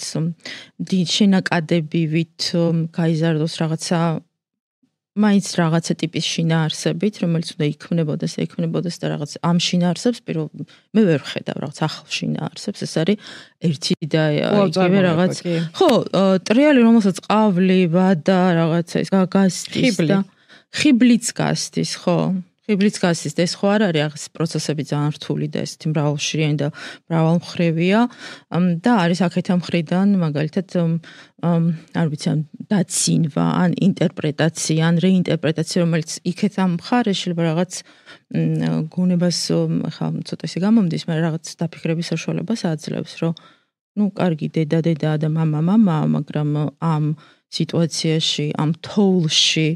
[SPEAKER 2] შენაკადებივით გაიზარდოს რაღაცა მაინც რაღაცა ტიპის შინაარსებით, რომელიც უნდა იქმნებოდეს, იქმნებოდეს და რაღაც ამ შინაარსებს პირველ მე ვერ ხედავ რაღაც ახალ შინაარსებს, ეს არის ერთი და იგივე რაღაც. ხო, ტრიალი რომელსაც ყავლი, ვადა, რაღაცა ის გასტის და ხიბლიც გასტის, ხო? ხიბლიც გასტის და ეს ხო არ არის რაღაც პროცესები ძალიან რთული და ესეთი მრავალშრიანი და მრავალმხრივია და არის აქეთ ამ მხრიდან მაგალითად არ ვიცი ან დაცინვა, ან ინტერპრეტაცია, ან რეინტერპრეტაცია, რომელიც იქეთ ამ მხარეს შეიძლება რაღაც გონებას ხა ცოტა ისე გამომდის, მაგრამ რაღაც დაფიქრების საშუალებას აძლევს, რომ ну, კარგი დედა დედა და მამა მამა, მაგრამ ამ სიტუაციაში, ამ თოვლში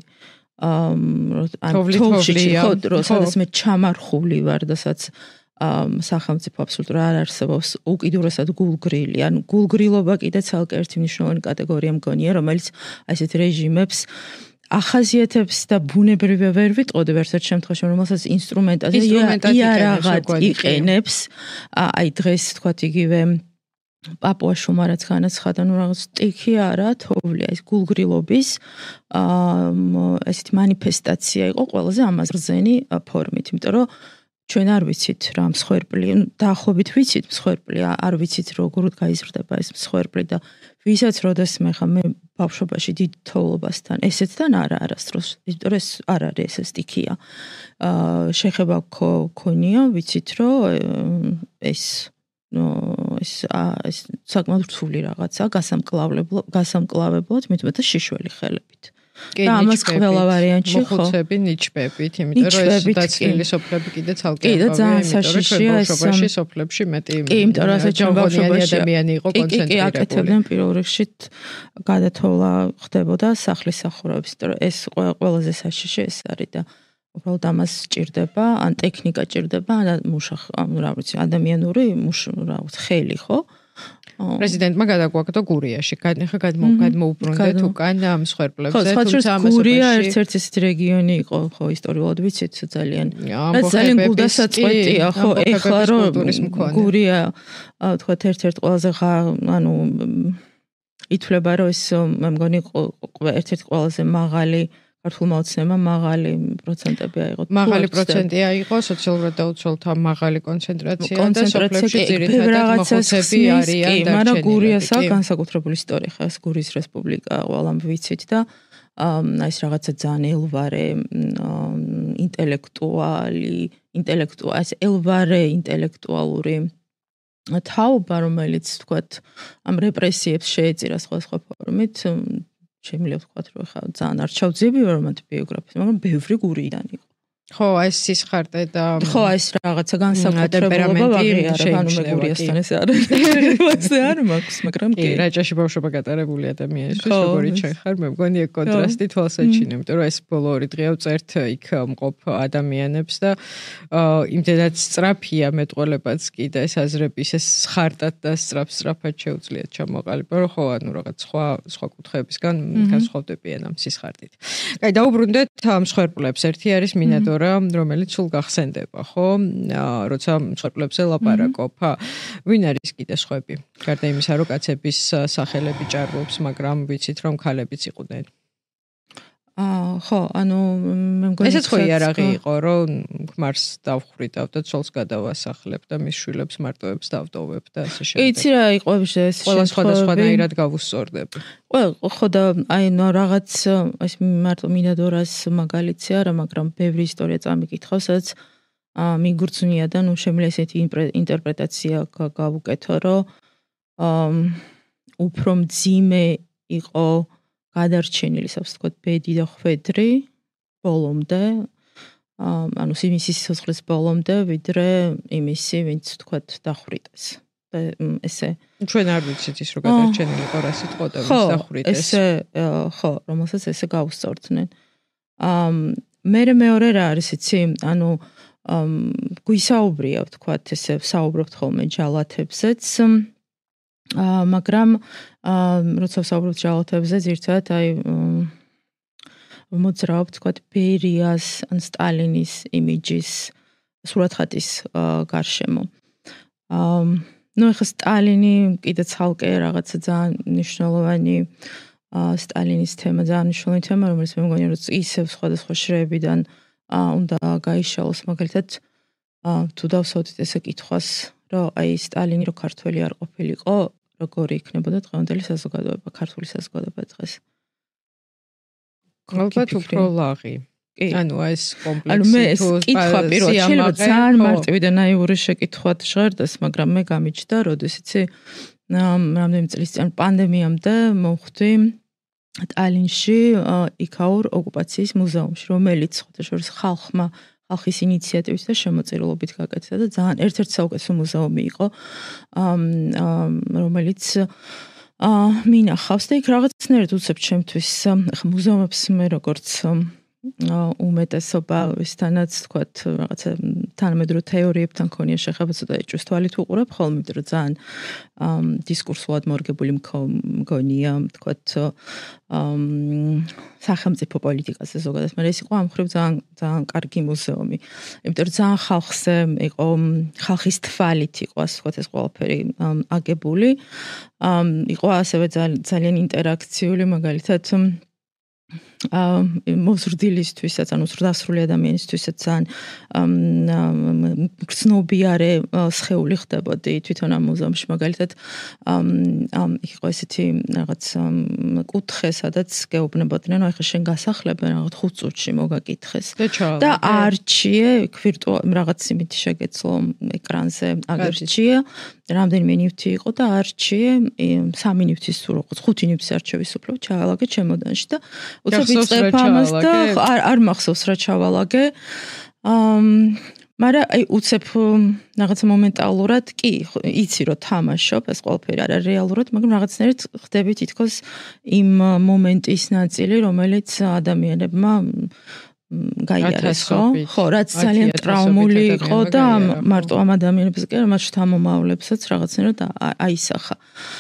[SPEAKER 2] ამ თოვლში, ხო, სადაც მე ჩამარხული ვარ და სადაც სახელმწიფო აბსოლუტურად არ არსებობს, უკიდურესად გულგრილი, ანუ გულგრილობა კიდე ცალკე ერთი მნიშვნელოვანი კატეგორია მგონია, რომელიც ასეთ რეჟიმებს ახასიათებს და ბუნებრივია ვერ ვიტყოდი ერთ-ერთ შემთხვევაში, რომელსაც ინსტრუმენტად იარაღად იყენებს, აი დღეს თქვათ იგივე პაპუა შუმარაც განაცხადა, ნუ რაღაც სტიქი არა, თოვლია, ეს გულგრილობის აა ესეთი მანიფესტაცია იყო ყველაზე ამაზრზენი ფორმით, იმიტომ რომ ჩვენ არ ვიცით რა მსხვერპლი, დაახლოებით ვიცით მსხვერპლი, არ ვიცით როგორ გაიზრდება ეს მსხვერპლი და ვისაც როდესმე ხა მე ბავშვობაში დიდ თოვლობასთან ესეთთან არა არასდროს, იმიტომ რომ ეს არ არის ეს სტიქია. აა შეხება ქონია, ვიცით რომ ეს no ეს ეს საკმაოდ რთული რაღაცა გასამკლავებლად გასამკლავებლად მეტად შიშველი ხელებით. და ამას ყველა ვარიანტში ხო მოხუცები ნიჩბებით, იმიტომ რომ ეს დაცლილი სოფლები კიდე ცალკე კი და ძალიან საშიშია ეს ბავშვობაში სოფლებში მეტი კი, იმიტომ რომ ასე ჯანმრთელობიანი ადამიანი იყო კონცენტრირებული. კი, კი, აკეთებდნენ პირველ რიგში გადათოვლა ხდებოდა სახლის სახურავების, იმიტომ რომ ეს ყველაზე საშიში ეს არის და უბრალოდ ამას სჭირდება, ან ტექნიკა სჭირდება, ან მუშა, რა ვიცი, ადამიანური მუშ, რა ვიცი, ხელი, ხო? პრეზიდენტმა გადაგვაკეთო გურიაში, ხა გადმოუბრუნდეთ უკან ამ მსხვერპლებზე, თუმცა ამას გურია ერთ-ერთი ისეთი რეგიონი იყო, ხო, ისტორიულად ვიცით ძალიან. ძალიან გულდასაწყვეტია, ხო, ეხლა რომ გურია, თქვათ ერთ-ერთი ყველაზე ანუ ითვლება რომ ეს მე მგონი ერთ-ერთი ყველაზე მაღალი ქართულმა ოცნებმა მაღალი პროცენტები აიღო. მაღალი პროცენტი აიღო, სოციალურად დაუცველთა მაღალი კონცენტრაცია და სოფლებში ძირითადად მოხუცები არიან დარჩენილები. მაგრამ გურიასა განსაკუთრებული ისტორია, ხა ეს გურიის რესპუბლიკა ყველამ ვიცით და აი ეს რაღაცა ძალიან ელვარე ინტელექტუალი, ინტელექტუალი, ელვარე ინტელექტუალური თაობა, რომელიც თქვათ ამ რეპრესიებს შეეწირა სხვადასხვა ფორმით შემიძლია ვთქვათ, რომ ხა ძალიან არ ჩავძიები ვარ მათ ბიოგრაფიას, მაგრამ ბევრი გურიდან იყო. ხო, ეს სისხარტე და ხო, ეს რაღაცა განსაკუთრებულობა ვაღიარებ, ანუ მე გურიასთან ეს არ არის. ეს არ მაქვს, მაგრამ კი, რაჭაში ბავშვობა გატარებული ადამიანისთვის, როგორი ჩვენ ხარ, მე მგონი ეგ კონტრასტი თვალსაჩინო, იმიტომ რომ ეს ბოლო ორი დღე ვწერთ იქ მყოფ ადამიანებს და იმდენად სწრაფია მეტყოლებაც კი და ეს აზრების ეს ხარტად და სწრაფ-სწრაფად შეუძლიათ ჩამოყალიბო, რომ ხო, ანუ რაღაც სხვა სხვა კუთხეებისგან განსხვავდებიან ამ სისხარტით. კაი, დაუბრუნდეთ ამ მსხვერპლებს. ერთი არის მინადორ
[SPEAKER 1] ისტორია, რომელიც სულ გახსენდება, ხო? როცა მსხვერპლებზე ლაპარაკობ. ვინ არის კიდე სხვები? გარდა იმისა, რომ კაცების სახელები ჭარბობს, მაგრამ ვიცით, რომ ქალებიც იყვნენ.
[SPEAKER 2] აა ხო, ანუ მე მგონი
[SPEAKER 1] ესეც ხო იარაღი იყო, რომ ქმარს დავხვიდავ და ცოლს გადავასახლებ და მის შვილებს მარტოებს დავტოვებ და ასე შემდეგ.
[SPEAKER 2] იცი რა იყო ეს
[SPEAKER 1] ყველა სხვადასხვანაირად გავუსწორდები.
[SPEAKER 2] ყველა ხო და აი ნუ რაღაც ეს მარტო მინადორას მაგალითია რა, მაგრამ ბევრი ისტორია წამიკითხავს, სადაც აა მიგრძნია და ნუ შემიძლია ესეთი ინტერპრეტაცია გავუკეთო, რომ აა უფრო მძიმე იყო გადარჩენილი, ასე ვთქვათ, ბედი და ხვედრი ბოლომდე, ანუ იმისი სიცოცხლის ბოლომდე, ვიდრე იმისი, ვინც ვთქვათ, დახვრიტეს. და ესე
[SPEAKER 1] ჩვენ არ ვიცით ის რომ გადარჩენილი იყო რა სიტყვა და ვინც დახვრიტეს.
[SPEAKER 2] ესე ხო, რომელსაც ესე გავუსწორდნენ. აა მე მეორე რა არის იცი, ანუ გვისაუბრია, ვთქვათ, ესე საუბრობთ ხოლმე ჯალათებზეც. აა მაგრამ აა როცა ვსაუბრობთ ჯალათებზე, ზირთად აი მოძრაობ, თქვათ, ბერიას ან სტალინის იმიჯის სურათხატის გარშემო. აა ნუ ეხლა სტალინი კიდე ცალკე რაღაცა ძალიან მნიშვნელოვანი აა სტალინის თემა, ძალიან მნიშვნელოვანი თემა, რომელიც მე მგონი, რომ ისევ სხვადასხვა შრეებიდან აა უნდა გაიშალოს, მაგალითად აა თუ დავსვათ ესე კითხვას, რომ აი სტალინი რო ქართველი არ ყოფილიყო, როგორი იქნებოდა დღევანდელი საზოგადოება, ქართული საზოგადოება დღეს?
[SPEAKER 1] ალბათ უფრო ლაღი. ანუ ეს კომპლექსი
[SPEAKER 2] ანუ მე ეს კითხვა პირველად შეიძლება ძალიან მარტივი და ნაიური შეკითხვად ჟღერდეს, მაგრამ მე გამიჩნდა, როდის იცი, რამდენიმე წლის წინ პანდემიამდე მოვხვდი ტალინში იქაურ ოკუპაციის მუზეუმში, რომელიც ხოთაშორის ხალხმა ხალხის ინიციატივით და შემოწირულობით გაკეთდა და ძალიან ერთ-ერთი საუკეთესო მუზეუმი იყო, რომელიც მინახავს და იქ რაღაცნაირად უცებ ჩემთვის ახლა მუზეუმებს მე როგორც უმეტესობა ისთანაც თქვათ რაღაცა თანამედროვე თეორიებთან ქონია შეხება, ცოტა ეჭვს თვალით უყურებ ხოლმე, იმიტომ რომ ძალიან დისკურსულად მორგებული მგონია თქვათ სახელმწიფო პოლიტიკაზე ზოგადად, მაგრამ ეს იყო ამ მხრივ ძალიან ძალიან კარგი მუზეუმი. იმიტომ რომ ძალიან ხალხზე იყო, ხალხის თვალით იყო ასე ვთქვათ ეს ყველაფერი აგებული. იყო ასევე ძალიან ინტერაქციული, მაგალითად აა მოზრდილისთვისაც, ანუ ზრდასრული ადამიანისთვისაც ძალიან გრძნობიარე სხეული ხდებოდი თვითონ ამ მუზეუმში, მაგალითად ამ იყო ესეთი რაღაც კუთხე, სადაც გეუბნებოდნენ, ახლა შენ გასახლებენ რაღაც ხუთ წუთში მოგაკითხეს და არჩიე ვირტუალ რაღაც იმით შეგეძლო ეკრანზე აგერჩიე, რამდენიმე ნივთი იყო და არჩიე სამი ნივთის თუ რაღაც ხუთი ნივთის არჩევის უფლება ჩავალაგე ჩემოდანში და უცებ ვიწყებ ამას და არ არ მახსოვს რა ჩავალაგე. აა მაგრამ აი უცებ რაღაცა მომენტალურად კი იცი რომ თამაშობ, ეს ყველაფერი არა რეალურად, მაგრამ რაღაცნაირად ხდები თითქოს იმ მომენტის ნაწილი, რომელიც ადამიანებმა გაიარეს, ხო? ხო, რაც ძალიან ტრაუმული იყო და მარტო ამ ადამიანებს კი არა, მათ შთამომავლებსაც რაღაცნაირად აისახა.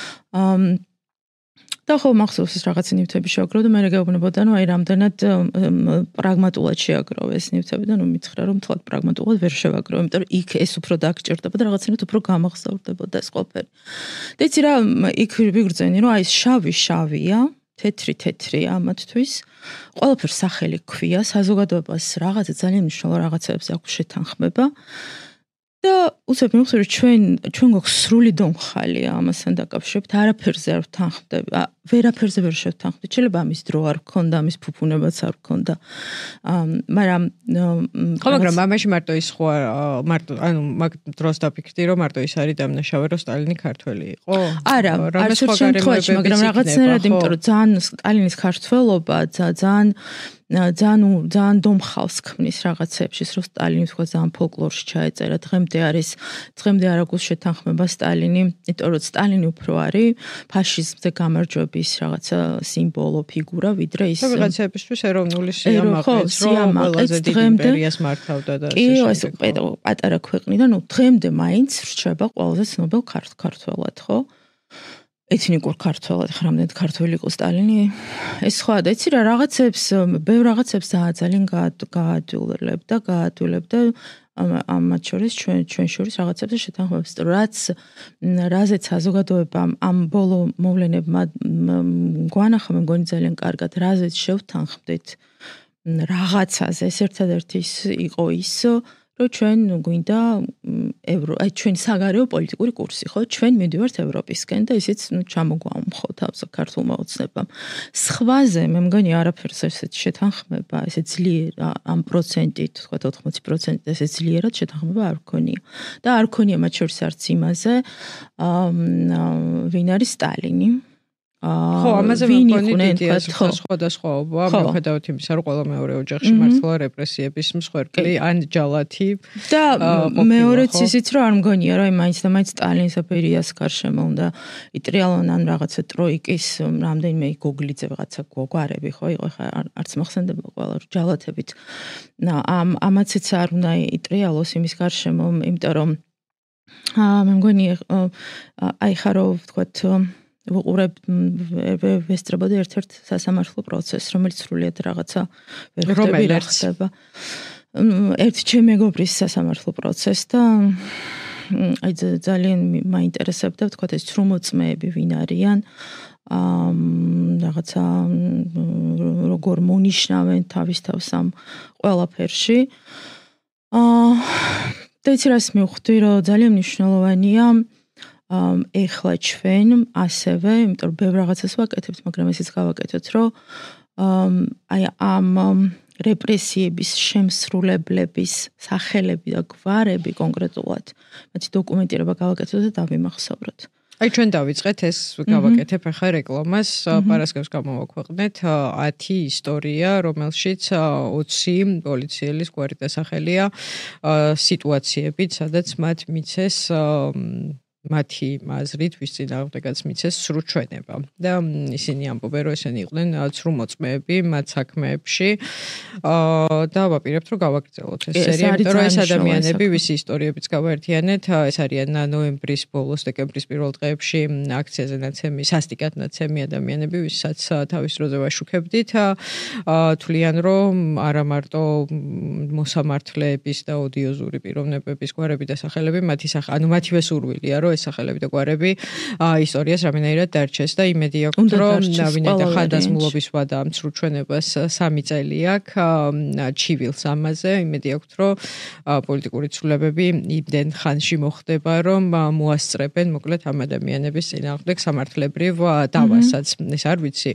[SPEAKER 2] აა და ხო მახსოვს ეს რაღაც ნივთები შევაგრო და მე გეუბნებოდა, ну აი რამდენად პრაგმატულად შეაგროვე ეს ნივთები და ну მითხრა რომ თქო პრაგმატულად ვერ შევაგროვე, იმიტომ რომ იქ ეს უფრო დაგჭირდება და რაღაცნაირად უფრო გამახსოვრდებოდა ეს ყველაფერი. და იცი რა, იქ ვიგრძენი რომ აი ეს შავი შავია, თეთრი თეთრი ამათთვის, ყველაფერს სახელი ქვია, საზოგადოებას რაღაცა ძალიან მნიშვნელოვანი რაღაცებზე აქვს შეთანხმება. და უცებ მივხვდი რომ ჩვენ ჩვენ გვაქვს სრული დომხალი ამასთან დაკავშირებით, არაფერზე არ ვთანხმდები, ვერაფერზე ვერ შევთანხმდით. შეიძლება ამის დრო არ გქონდა, ამის ფუფუნებაც არ გქონდა. მაგრამ
[SPEAKER 1] ხო, მაგრამ ამაში მარტო ის ხო მარტო ანუ მაგ დროს დაფიქრდი რომ მარტო ის არის დამნაშავე რომ სტალინი ქართველი იყო?
[SPEAKER 2] არა, არც შემთხვევაში, მაგრამ რაღაცნაირად, იმიტომ რომ ძალიან სტალინის ქართველობა ძალიან ძალიან ძალიან დომხალს ქმნის რაღაცებში, რომ სტალინი თქვა ძალიან ფოლკლორში ჩაეწერა. დღემდე არის, დღემდე არ აქვს შეთანხმება სტალინი, იმიტომ რომ სტალინი უფრო არის ფაშიზმზე გამარჯვების რაღაცა სიმბოლო ფიგურა, ვიდრე ის
[SPEAKER 1] რაღაცებისთვის ეროვნული სიამაყეც, რომ ყველაზე დიდ იმპერიას მართავდა და
[SPEAKER 2] კი, ეს პატარა ქვეყნიდან, ნუ დღემდე მაინც რჩება ყველაზე ცნობილ ქართველად, ხო? ეთნიკურ ქართველად, რამდენად ქართველი იყო სტალინი. ეს სხვა და იცი რა რაღაცებს, ბევრ რაღაცებს ძალიან გაადვილებდა, გაადვილებდა ამათ შორის ჩვენ ჩვენ შორის რაღაცებს შეთანხმებას, რაც რაზეც საზოგადოებამ ამ ბოლო მოვლენებმა გვანახა, მე მგონი ძალიან კარგად, რაზეც შევთანხმდით რაღაცაზე, ეს ერთადერთი ის იყო ის, რომ ჩვენ გვინდა ევრო, აი ჩვენ საგარეო პოლიტიკური კურსი, ხო? ჩვენ მივდივართ ევროპისკენ და ისიც ნუ ჩამოგვამხო თავს ქართულმა ოცნებამ. სხვაზე მე მგონი არაფერს ესეთ შეთანხმება, ესე ძლიერ ამ პროცენტით, თქვა ოთხმოცი პროცენტით ესე ძლიერად შეთანხმება არ გქონია. და არ გქონია მათ შორის არც იმაზე, ვინ არის სტალინი.
[SPEAKER 1] ხო, ამაზე მეგონი დიდია სხვადასხვაობა, მიუხედავად იმისა, რომ ყველა მეორე ოჯახში მართლა რეპრესიების მსხვერპლი ან ჯალათი
[SPEAKER 2] და მეორეც ისიც რომ არ მგონია, რომ მაინც და მაინც სტალინს აფერიას გარშემო უნდა იტრიალონ ან რაღაცა ტროიკის რამდენიმე გოგლიძე რაღაცა გვარები, ხო, იყო ხა არც მოხსენდება ყველა რომ ჯალათებით. ამ ამაცეც არ უნდა იტრიალოს იმის გარშემო, იმიტომ რომ მე მგონი აი ხა რომ ვთქვათ ვუყურებ ვესწრებოდი ერთ-ერთ სასამართლო პროცესს, რომელიც სრულიად რაღაცა ვერ ხვდები რა ხდება. ერთი ჩემი მეგობრის სასამართლო პროცესს და აი ძალიან მაინტერესებდა, ვთქვათ ეს ცრუმოწმეები ვინ არიან, რაღაცა როგორ მონიშნავენ თავის თავს ამ ყველაფერში. და იცი რას მივხვდი, რომ ძალიან მნიშვნელოვანია ეხლა ჩვენ ასევე, იმიტომ რომ ბევრ რაღაცას ვაკეთებთ, მაგრამ ესეც გავაკეთოთ, რომ აი ამ რეპრესიების შემსრულებლების სახელები და გვარები კონკრეტულად, მათი დოკუმენტირება გავაკეთოთ და დავიმახსოვროთ.
[SPEAKER 1] აი ჩვენ დავიწყეთ ეს გავაკეთებ ახლა რეკლამას, პარასკევს გამოვაქვეყნეთ ათი ისტორია, რომელშიც ოცი პოლიციელის გვარი და სახელია სიტუაციებით, სადაც მათ მიცეს მათი აზრით ვის წინააღმდეგაც მიცეს სრუჩვენება და ისინი ამბობენ რომ ესენი იყვნენ ცრუმოწმეები მათ საქმეებში და ვაპირებთ რომ გავაგრძელოთ ეს სერია, იმიტომ რომ ეს ადამიანები ვისი ისტორიებიც გავაერთიანეთ, ეს არიან ნოემბრის ბოლოს, დეკემბრის პირველ დღეებში აქციაზე ნაცემი, სასტიკად ნაცემი ადამიანები, ვისაც თავის დროზე ვაშუქებდით, თვლიან რომ არა მარტო მოსამართლეების და ოდიოზური პიროვნებების გვარები და სახელები მათი სახე, ანუ მათივე სურვილია რომ ეს სახელები და გვარები ისტორიას რამდენადაც დარჩეს და იმედი აქვს რომ ვინაიდან ხანდაზმულობის ვადა ამ სრუჩვენებას სამი წელი აქვს ჩივილს ამაზე, იმედი აქვს რომ პოლიტიკური ცვლილებები იმდენ ხანში მოხდება რომ მოასწრებენ მოკლედ ამ ადამიანების წინააღმდეგ სამართლებრივ დავასაც. ეს არ ვიცი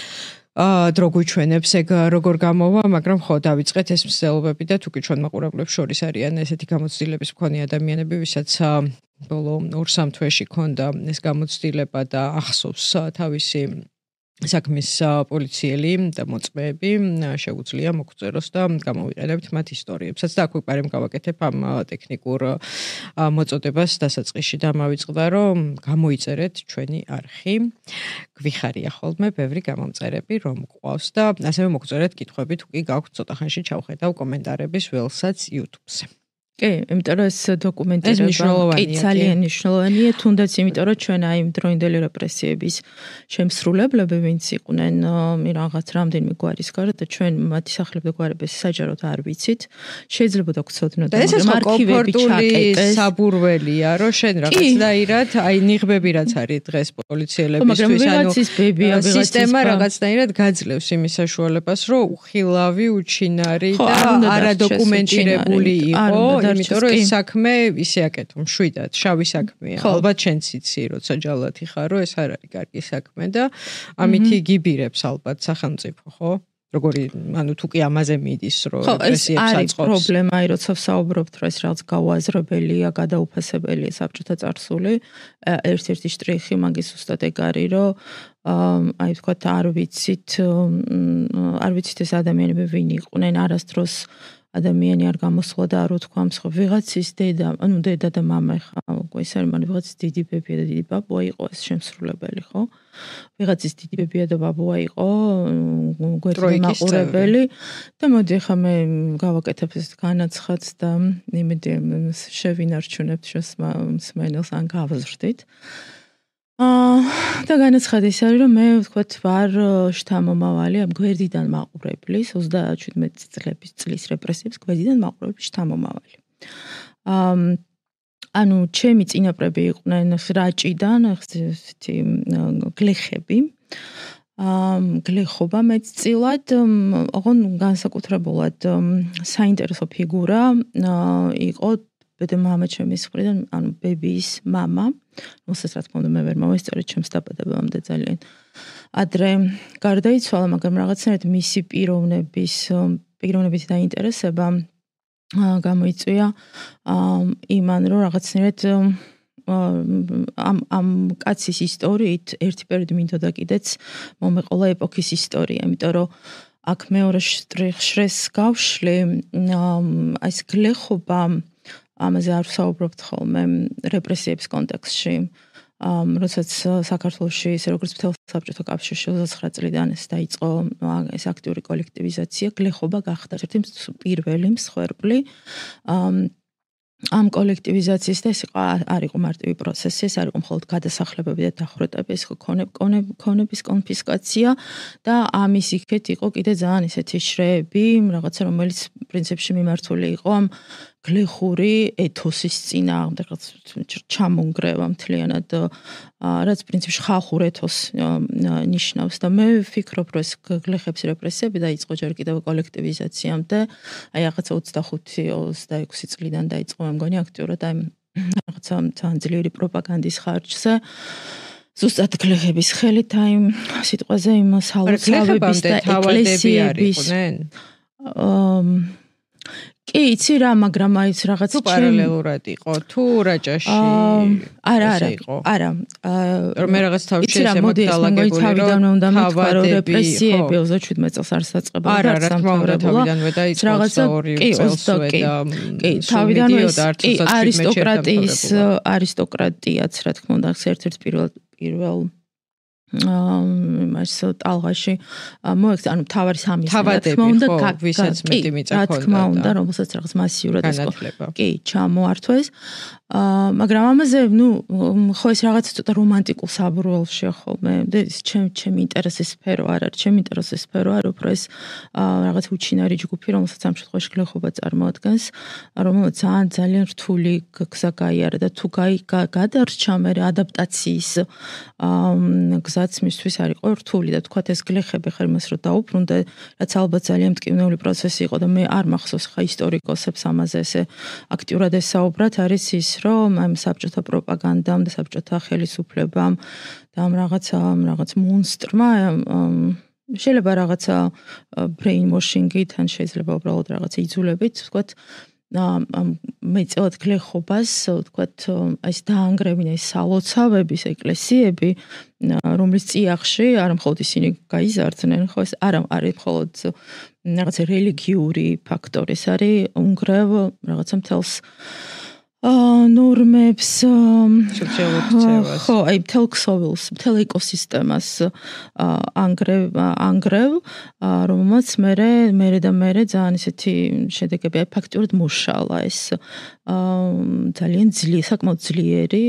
[SPEAKER 1] დრო გვიჩვენებს ეგ როგორ გამოვა, მაგრამ ხო დავიწყეთ ეს მსვლელობები და თუკი ჩვენ მაყურებლებს შორის არიან ესეთი გამოცდილების მქონე ადამიანები, ვისაც ბოლო ორ სამ თვეში ქონდა ეს გამოცდილება და ახსოვს თავისი საქმის პოლიციელი და მოწმეები, შეუძლია მოგწეროს და გამოვიყენებთ მათ ისტორიებსაც და აქვე პარემ გავაკეთებ ამ ტექნიკურ მოწოდებას დასაწყისში და მავიწყდა რომ გამოიწერეთ ჩვენი არხი. გვიხარია ხოლმე ბევრი გამომწერები რომ გყავს და ასევე მოგწერეთ კითხვები თუ კი გაქვთ, ცოტა ხანში ჩავხედავ კომენტარების ველსაც YouTube-ზე.
[SPEAKER 2] კი, იმიტომ რომ ეს დოკუმენტირება კი ძალიან მნიშვნელოვანია, თუნდაც იმიტომ რომ ჩვენ აი დროინდელი რეპრესიების შემსრულებლები ვინც იყვნენ რაღაც რამდენიმე გვარის გარდა და ჩვენ მათი სახლები და გვარები საჯაროდ არ ვიცით, შეიძლება დაგცოდნოთ,
[SPEAKER 1] მაგრამ არქივები ჩაკეტეს. საბურველია, რომ შენ რაღაცნაირად აი ნიღბები რაც არის დღეს პოლიციელებისთვის, ანუ სისტემა რაღაცნაირად გაძლევს იმის საშუალებას, რომ უხილავი, უჩინარი და არადოკუმენტირებული იყო. იმიტომ რომ ეს საქმე ისე აკეთო მშვიდად, შავი საქმეა. ალბათ შენც იცი, როცა ჯალათი ხარო, ეს არ არის კარგი საქმე და ამითი გიბირებს ალბათ სახელმწიფო, ხო? როგორი, ანუ თუ კი ამაზე მიდის, რომ რეპრესიებს აწყობს.
[SPEAKER 2] არის პრობლემა, აი როცა ვსაუბრობთ, რომ ეს რაღაც გაუაზრებელია, გადაუფასებელია საბჭოთა წარსული, ერთ-ერთი შტრიხი მაგის უბრალოდ ეგ არის, რომ აი ვთქვათ, არ ვიცით, არ ვიცით ეს ადამიანები ვინ იყვნენ, არასდროს ადამიანი არ გამოსვლა და არ უთქვამს, ხო, ვიღაცის დედა, ანუ დედა და მამა ხა, ეს არის მან ვიღაცის დიდი ბებია და დიდი ბაბუა იყო ეს შემსრულებელი, ხო? ვიღაცის დიდი ბებია და ბაბუა იყო გვერდზე მაყურებელი და მოდი ხა მე გავაკეთებ ეს განაცხადს და იმედი შევინარჩუნებთ შესმენელს ან გავაზრდით. აა და განაცხადა ის არის, რომ მე ვთქვათ ვარ შთამომავალი ამ გვერდიდან მაყურებლის ოცდაჩვიდმეტი წლების წლის რეპრესიებს გვერდიდან მაყურებლის შთამომავალი. აა ანუ ჩემი წინაპრები იყვნენ რაჭიდან, ესეთი გლეხები. აა გლეხობა მეტწილად, ოღონ განსაკუთრებულად საინტერესო ფიგურა იყო ბედე მამა ჩემის მხრიდან, ანუ ბებიის მამა, რომელსაც რა თქმა უნდა მე ვერ მოვესწორე ჩემს დაბადებამდე ძალიან ადრე გარდაიცვალა, მაგრამ რაღაცნაირად მისი პიროვნების პიროვნების დაინტერესება გამოიწვია იმან, რომ რაღაცნაირად ამ ამ კაცის ისტორიით ერთი პერიოდი მინდოდა კიდეც მომეყოლა ეპოქის ისტორია, იმიტომ რომ აქ მეორე შრეს გავშლი ეს გლეხობა ამაზე არ ვსაუბრობთ ხოლმე რეპრესიების კონტექსტში. როდესაც საქართველოში ისე როგორც მთელ საბჭოთა კავშირში ოცდაცხრა წლიდან ეს დაიწყო ეს აქტიური კოლექტივიზაცია, გლეხობა გახდა ერთი პირველი მსხვერპლი ამ კოლექტივიზაციის და ეს არ იყო მარტივი პროცესი, ეს არ იყო მხოლოდ გადასახლებები და დახვრეტები, ეს იყო ქონების კონფისკაცია და ამის იქეთ იყო კიდე ძალიან ისეთი შრეები, რაღაცა რომელიც პრინციპში მიმართული იყო ამ გლეხური ეთოსის წინააღმდეგ, რაც ჩამონგრევა მთლიანად, რაც პრინციპში ხალხურ ეთოსს ნიშნავს და მე ვფიქრობ, რომ ეს გლეხების რეპრესიები დაიწყო ჯერ კიდევ კოლექტივიზაციამდე, აი რაღაცა ოცდახუთი ოცდაექვსი წლიდან დაიწყო მე მგონი აქტიურად აი რაღაცა ძალიან ძლიერი პროპაგანდის ხარჯზე. ზუსტად გლეხების ხელით აი სიტყვაზე იმ სალოცავების და ეკლესიების კი, იცი რა, მაგრამ აი ეს რაღაც
[SPEAKER 1] თუ პარალელურად იყო, თუ რაჭაში
[SPEAKER 2] არა, არა, არა.
[SPEAKER 1] რომ მე რაღაც თავში ესე მაგდალაგებული რომ
[SPEAKER 2] თავადები რეპრესიები ოცდაჩვიდმეტ წელს არ საწყებოდა და არ სამთავრებულანვე
[SPEAKER 1] დაიწყო ორი წელსვე და
[SPEAKER 2] კი, თავიდანვე კი არისტოკრატიის არისტოკრატიაც რა თქმა უნდა ერთ-ერთ პირველ პირველ მას ტალღაში მოექცა, ანუ თავარი სამი რა თქმა უნდა,
[SPEAKER 1] ვისაც მეტი მიწა
[SPEAKER 2] ჰქონდა. რა თქმა უნდა, რომელსაც რაღაც მასიურად ეს კი, ჩამოართვეს. მაგრამ ამაზე, ნუ, ხო ეს რაღაც ცოტა რომანტიკულ საბურველშია ხოლმე. და ეს ჩემ ჩემი ინტერესის სფერო არ არის, ჩემი ინტერესის სფერო არის უფრო ეს რაღაც უჩინარი ჯგუფი, რომელსაც ამ შემთხვევაში გლეხობა წარმოადგენს, რომელიც ძალიან ძალიან რთული გზა გაიარა და თუ გადარჩა მე ადაპტაციის გზაც მისთვის არ იყო რთული და თქვათ ეს გლეხები ხერ მას რო დაუბრუნდა, რაც ალბათ ძალიან მტკივნეული პროცესი იყო და მე არ მახსოვს ხა ისტორიკოსებს ამაზე ესე აქტიურად ესაუბრათ, არის ის რომ ამ საბჭოთა პროპაგანდამ და საბჭოთა ხელისუფლებამ და ამ რაღაცა რაღაც მონსტრმა შეიძლება რაღაცა brainwashing-ით ან შეიძლება უბრალოდ რაღაცა იძულებით, ვთქვათ, მეწილად გლეხობას, ვთქვათ, ეს დაანგრევინა ეს სალოცავების ეკლესიები, რომლის წიაღში არ მხოლოდ ისინი გაიზარდნენ, ხო ეს არ არის მხოლოდ რაღაცა რელიგიური ფაქტორი, ეს არის უნგრევ რაღაცა მთელს ნორმებს
[SPEAKER 1] სოციალურ ქცევას.
[SPEAKER 2] ხო, აი მთელ ქსოვილს, მთელ ეკოსისტემას ანგრევ ანგრევ, რომელმაც მერე მერე და მერე ძალიან ისეთი შედეგები ფაქტიურად მოშალა ეს ძალიან ძლიერი, საკმაოდ ძლიერი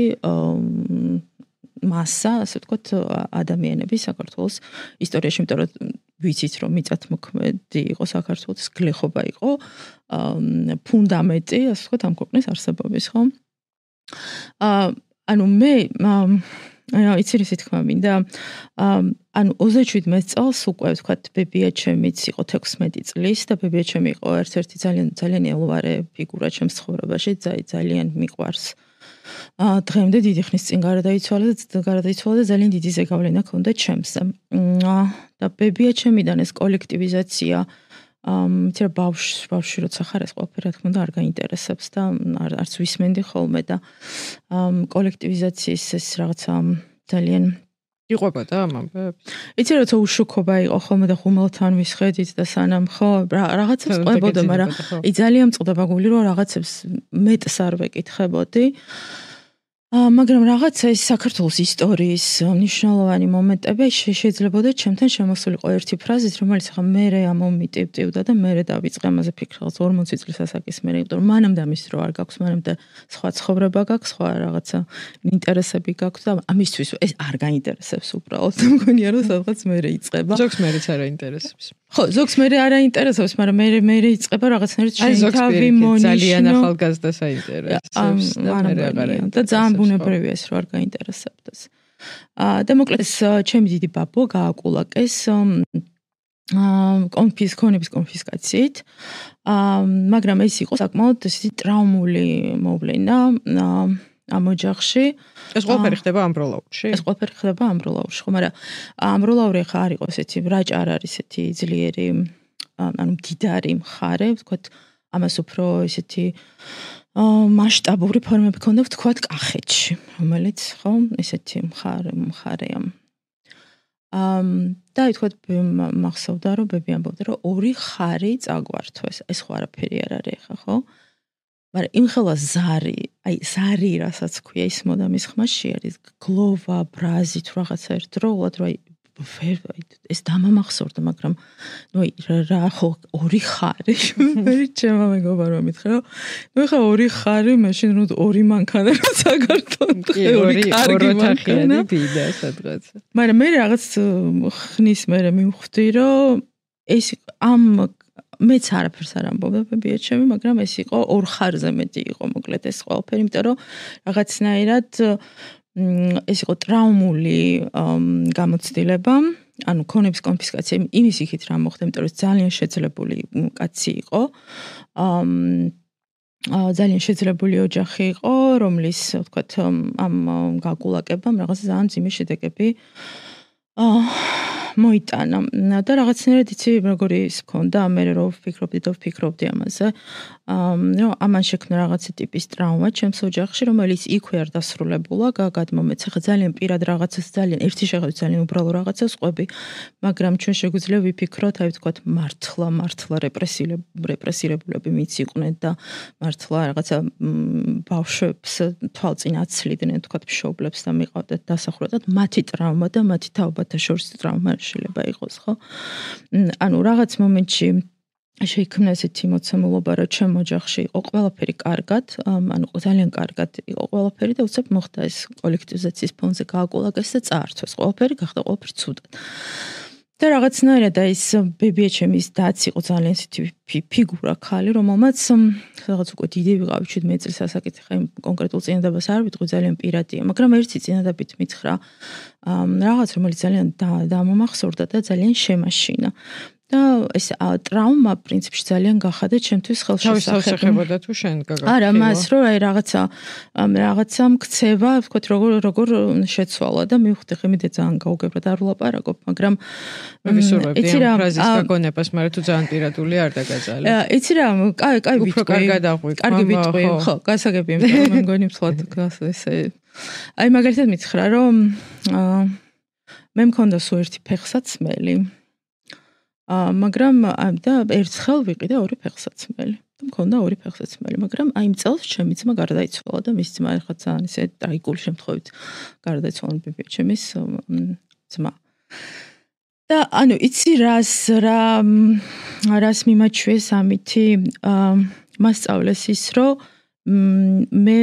[SPEAKER 2] მასა, ასე ვთქვათ, ადამიანების საქართველოს ისტორიაში, იმიტომ რომ ვიცით რომ მიწათმოქმედი იყო საქართველოს, გლეხობა იყო ფუნდამენტი, ასე ვთქვათ, ამ ქვეყნის არსებობის, ხო? ანუ მე იცი რისი თქმა მინდა, ანუ ოცდაჩვიდმეტ წელს უკვე ვთქვათ, ბებია ჩემიც იყო თექვსმეტი წლის და ბებია ჩემი იყო ერთ-ერთი ძალიან ძალიან ელვარე ფიგურა ჩემს ცხოვრებაში, ძალიან მიყვარს. დღემდე დიდი ხნის წინ გარდაიცვალა და გარდაიცვალა და ძალიან დიდი ზეგავლენა ჰქონდა ჩემს. და ბებია ჩემიდან ეს კოლექტივიზაცია იცი რა ბავშვი ბავშვი როცა ხარ ეს ყველაფერი რა თქმა უნდა არ გაინტერესებს და არც ვისმენდი ხოლმე და კოლექტივიზაციის ეს რაღაცა ძალიან
[SPEAKER 1] იყვებოდა ამ ამბებს?
[SPEAKER 2] იცი როცა უშუქობა იყო ხოლმე და ხუმალთან ვისხედით და სანამ ხო რაღაცებს ყვებოდა, მაგრამ ი ძალიან მწყდება გული რომ რაღაცებს მეტს არ ვეკითხებოდი. ამ მაგრამ რაღაცა ის საქართველოს ისტორიის მნიშვნელოვანი მომენტები შეიძლებოდა ჩემთან შემოსულიყო ერთი ფრაზით, რომელიც ახლა მე ამომიტივტივდა და მე დავიწყე ამაზე ფიქრს ორმოცი წლის ასაკის მერე, იმიტომ რომ მანამდე ამის დრო არ გაქვს, მანამდე სხვა ცხოვრება გაქვს, სხვა რაღაცა ინტერესები გაქვს და ამისთვის ეს არ გაინტერესებს უბრალოდ. მგონია რომ სადღაც მერე იწყება.
[SPEAKER 1] ზოგს მერეც არ აინტერესებს.
[SPEAKER 2] ხო, ზოგს მერე არ აინტერესებს, მაგრამ მე მე იწყება რაღაცნაირად შეითავი მონიშნო.
[SPEAKER 1] ძალიან ახალგაზრდას აინტერესებს და მე აღარ აინტერესებს.
[SPEAKER 2] და ძალიან ბუნებრივია ეს რომ არ გაინტერესებდეს. აა და მოკლედ ჩემი დიდი ბაბო გააკულაკეს აა კონფის კონების კონფისკაციით. აა მაგრამ ეს იყო საკმაოდ ისეთი ტრაუმული მოვლენა ამ ოჯახში.
[SPEAKER 1] ეს ყველაფერი ხდება ამბროლაურში? ეს
[SPEAKER 2] ყველაფერი ხდება ამბროლაურში, ხო, მაგრამ ამბროლაური ხა არ იყო ესეთი რაჭ არ არის ესეთი ძლიერი ანუ მდიდარი მხარე, ვთქვათ, ამას უფრო ესეთი მასშტაბური ფორმები ქონდა, ვთქვათ, კახეთში, რომელიც, ხო, ესეთი მხარე მხარეა. აა და ვთქვათ, მახსოვდა, რომ ბები ამბობდა, რომ ორი ხარი წაგვართვეს. ეს ხო არაფერი არ არის ხა, ხო? მაგრამ იმხელა ზარი, აი ზარი, რასაც ქვია, ის მოდამის ხმაში არის გლოვა, ბრაზი თუ რაღაცა ერთდროულად, რომ აი ეს დამამახსოვრდა, მაგრამ ნუ რა ხო ორი ხარი, მე ჩემმა მეგობარმა მითხრა, რომ ნუ ხა ორი ხარი, მაშინ რომ ორი მანქანა რო საქართველოს ორი კარგი მანქანა
[SPEAKER 1] ბიდა სადღაც.
[SPEAKER 2] მაგრამ მე რაღაც ხნის მერე მივხვდი, რომ ეს ამ მეც არაფერს არ ამბობდა ბებია ჩემი, მაგრამ ეს იყო ორ ხარზე მეტი იყო მოკლედ ეს ყველაფერი, იმიტომ რომ რაღაცნაირად ეს იყო ტრაუმული გამოცდილება, ანუ ქონების კონფისკაცია იმის იქით რა მოხდა, იმიტომ რომ ძალიან შეძლებული კაცი იყო. აა ძალიან შეძლებული ოჯახი იყო, რომლის, ვთქვათ, ამ გაკულაკებამ რაღაც ძალიან ძიმე შედეგები აა მოიტანა და რაღაცნაირად იცი როგორი ის მქონდა, მე რო ვფიქრობდი და ვფიქრობდი ამაზე. აა ამან შექმნა რაღაცა ტიპის ტრაუმა ჩემს ოჯახში, რომელიც იქვე არ დასრულებულა, გადმომეც. ახლა ძალიან პირად რაღაცას ძალიან ერთი შეხედვით ძალიან უბრალო რაღაცას ყვები, მაგრამ ჩვენ შეგვიძლია ვიფიქროთ, აი ვთქვათ, მართლა, მართლა რეპრესირებულები მიც იყვნენ და მართლა რაღაცა ბავშვებს თვალწინ აცლიდნენ, ვთქვათ, მშობლებს და მიყავდათ დასახურებად მათი ტრაუმა და მათი თაობათა შორის ტრაუმა შეიძლება იყოს, ხო? ანუ რაღაც მომენტში შეიქმნა ესეთი მოცემულობა, რომ ჩემ ოჯახში იყო ყველაფერი კარგად, ანუ ძალიან კარგად იყო ყველაფერი და უცებ მოხდა ეს კოლექტივიზაციის ფონზე გააკულაკეს და წაართვეს. ყველაფერი გახდა ყველაფერი ცუდად. და რაღაცნაირად ის ბებია ჩემის დაც იყო ძალიან ესეთი ფიგურა ხალი, რომელმაც რაღაც უკვე დიდი ვიყავი შვიდმეტი წლის ასაკით, ხა იმ კონკრეტულ წინადადებას არ ვიტყვი, ძალიან პირადია, მაგრამ ერთი წინადადებით მითხრა რაღაც, რომელიც ძალიან დამამახსოვრდა და ძალიან შემაშინა. და ეს ტრაუმა პრინციპში ძალიან გახადა ჩემთვის
[SPEAKER 1] ხელშესახებოდა თუ შენ გაგახსნა.
[SPEAKER 2] არა, მას რომ აი რაღაცა რაღაცა მქცევა, ვთქვათ, როგორ როგორ შეცვალა და მივხვდი, ხემიდე ძალიან გაუგებრად არ ვლაპარაკობ, მაგრამ
[SPEAKER 1] ვისურვებდი ამ ფრაზის გაგონებას, მაგრამ თუ ძალიან პირადული არ დაგაძალე.
[SPEAKER 2] იცი რა, კაი, კაი ვიტყვი.
[SPEAKER 1] უფრო კარგად აღვიქვი.
[SPEAKER 2] კარგი ვიტყვი, ხო, გასაგები, იმიტომ რომ მე მგონი მსვლად ესე. აი მაგალითად მითხრა, რომ მე მქონდა სულ ერთი ფეხსაცმელი. აა მაგრამ და ერთხელ ვიყიდა ორი ფეხსაცმელი. და მქონდა ორი ფეხსაცმელი, მაგრამ აი იმ წელს ჩემი ძმა გარდაიცვალა და მის ძმა ახლა ძალიან ისე ტრაგიკული შემთხვევით გარდაიცვალა ბებია ჩემის ძმა. და ანუ იცი რას რა რას მიმაჩვიეს ამითი აა მასწავლეს ის, რომ მე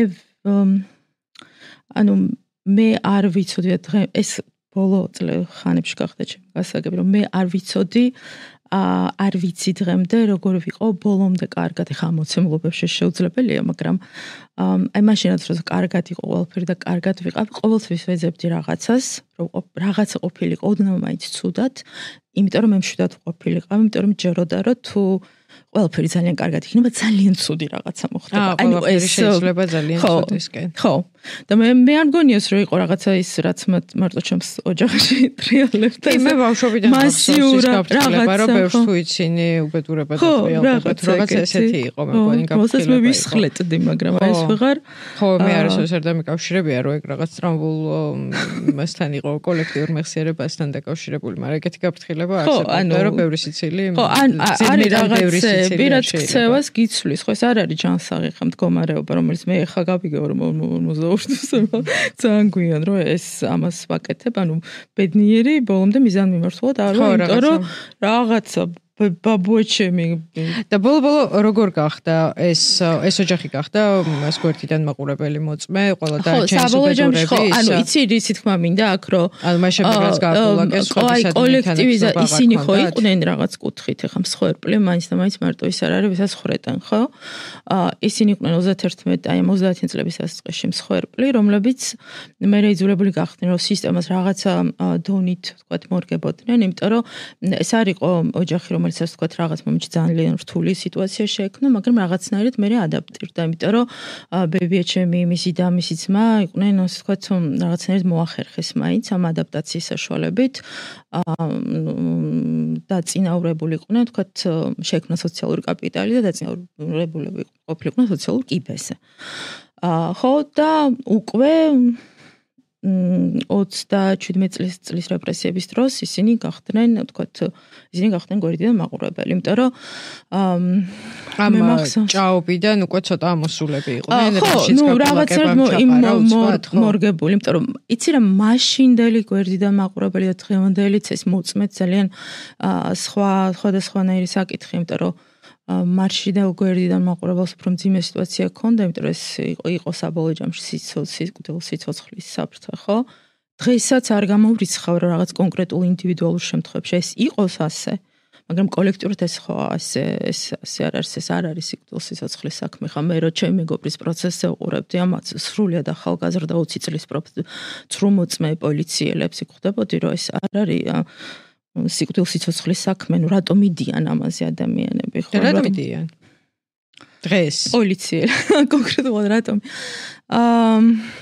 [SPEAKER 2] ანუ მე არ ვიცოდი დღე ეს ბოლო წლების ხანებში გახდა ჩემი გასაგები, რომ მე არ ვიცოდი, არ ვიცი დღემდე როგორ ვიყო ბოლომდე კარგად, ეხლა მოცემულობებში შეუძლებელია, მაგრამ აი მაშინაც რომ კარგად იყო ყველაფერი და კარგად ვიყავ, ყოველთვის ვეძებდი რაღაცას, რომ რაღაცა ყოფილიყო, ოდნავ მაინც ცუდად, იმიტომ რომ მე მშვიდად ყოფილიყავ, იმიტომ რომ ჯეროდა რომ თუ ყველაფერი ძალიან კარგად იქნება, ძალიან ცუდი რაღაცა მოხდება.
[SPEAKER 1] ანუ ეს შეიძლება ძალიან ცუდისკენ.
[SPEAKER 2] ხო. და მე მე არ მგონიოს რომ იყო რაღაცა ის რაც მარტო ჩემს ოჯახში ტრიალებდა.
[SPEAKER 1] მე ბავშვობიდან მასიურად რაღაცა რომ ბევრს თუ იცინი უბედურება და ტრიალდება, რაღაცა ესეთი იყო მე მგონი გაფრთხილება.
[SPEAKER 2] მოსაც მე ვისხლეტდი, მაგრამ აი ეს ვეღარ.
[SPEAKER 1] ხო, მე არასოდეს არ დამიკავშირებია რომ ეგ რაღაც ტრამბულ მასთან იყო კოლექტიურ მეხსიერებასთან დაკავშირებული, მაგრამ ეგეთი გაფრთხილება არსებობდა რომ ბევრი სიცილი.
[SPEAKER 2] ხო, არის რაღაცა პირად ქცევას გიცვლის, ხო ეს არ არის ჯანსაღი ხა მდგომარეობა, რომელიც მე ხა გავიგე ორმოცდაორი ურთულს ძალიან გვიან რომ ეს ამას ვაკეთებ, ანუ ბედნიერი ბოლომდე მიზანმიმართულად არ ვარ, იმიტომ რომ რაღაცა ბაბუაჩემი
[SPEAKER 1] და ბოლო-ბოლო როგორ გახდა ეს ეს ოჯახი გახდა მას გვერდიდან მაყურებელი მოწმე ყველა და
[SPEAKER 2] ჩენსუბედურების ხო ანუ იცი ისი თქმა მინდა აქ რომ
[SPEAKER 1] ანუ მას შემდეგ რაც გააკულაკეს
[SPEAKER 2] სხვადასხვა კოლექტივი და ისინი ხო იყვნენ რაღაც კუთხით ეხა მსხვერპლი მაინც და მაინც მარტო ის არ არის ვისაც ხრეტენ ხო ისინი იყვნენ ოცდაათერთმეტი აი ოცდაათი წლების ასწრებში მსხვერპლი რომლებიც მე რეიძულებული გახდნენ რომ სისტემას რაღაცა დონით თქვა მორგებოდნენ იმიტომ რომ ეს არისო ოჯახი რომელიც ასე ვთქვათ რაღაც მომენტში ძალიან რთული სიტუაცია შეექმნა, მაგრამ რაღაცნაირად მე ადაპტირდა, იმიტომ რომ ბებიაჩემი, მისი და მისი ძმა იყვნენ ასე ვთქვათ რაღაცნაირად მოახერხეს მაინც ამ ადაპტაციის საშუალებით და წინაურებული იყვნენ ვთქვათ შეექმნა სოციალური კაპიტალი და დაწინაურებულები ყოფილიყვნენ სოციალურ კიბეზე. ხო და უკვე ოცდაშვიდმეტი წლის წლის რეპრესიების დროს ისინი გახდნენ, ვთქვათ, ისინი გახდნენ გვერდიდან მაყურებელი, იმიტომ რომ
[SPEAKER 1] ამ ჭაობიდან უკვე ცოტა ამოსულები იყვნენ,
[SPEAKER 2] რაშიც გაკეთებამ მორგებული, იმიტომ რომ იცი რა მაშინდელი გვერდიდან მაყურებელი და დღევანდელიც ეს მოწმეთ ძალიან სხვა სხვადასხვანაირი საკითხი, იმიტომ რომ მარში და გვერდიდან მაყურებელს უფრო მძიმე სიტუაცია ჰქონდა, იმიტომ რომ ეს იყო საბოლოო ჯამში სიცოცხლის საფრთხე, ხო? დღესაც არ გამოვრიცხავ რომ რაღაც კონკრეტულ ინდივიდუალურ შემთხვევებში ეს იყოს ასე, მაგრამ კოლექტიურად ეს ხო ასე ეს ასე არ არის, ეს არ არის სიცოცხლის საქმე, ხა მე რო ჩემი მეგობრის პროცესზე უყურებდი ამაც სრულიად ახალგაზრდა ოცი წლის ცრუმოწმე პოლიციელებს იხდებოდი, რომ ეს არ არის სიკვდილ სიცოცხლის საქმე, ნუ რატომ მიდიან ამაზე ადამიანები, ხო?
[SPEAKER 1] რატომ მიდიან? დღეს
[SPEAKER 2] პოლიციელი კონკრეტულად რატომ? აა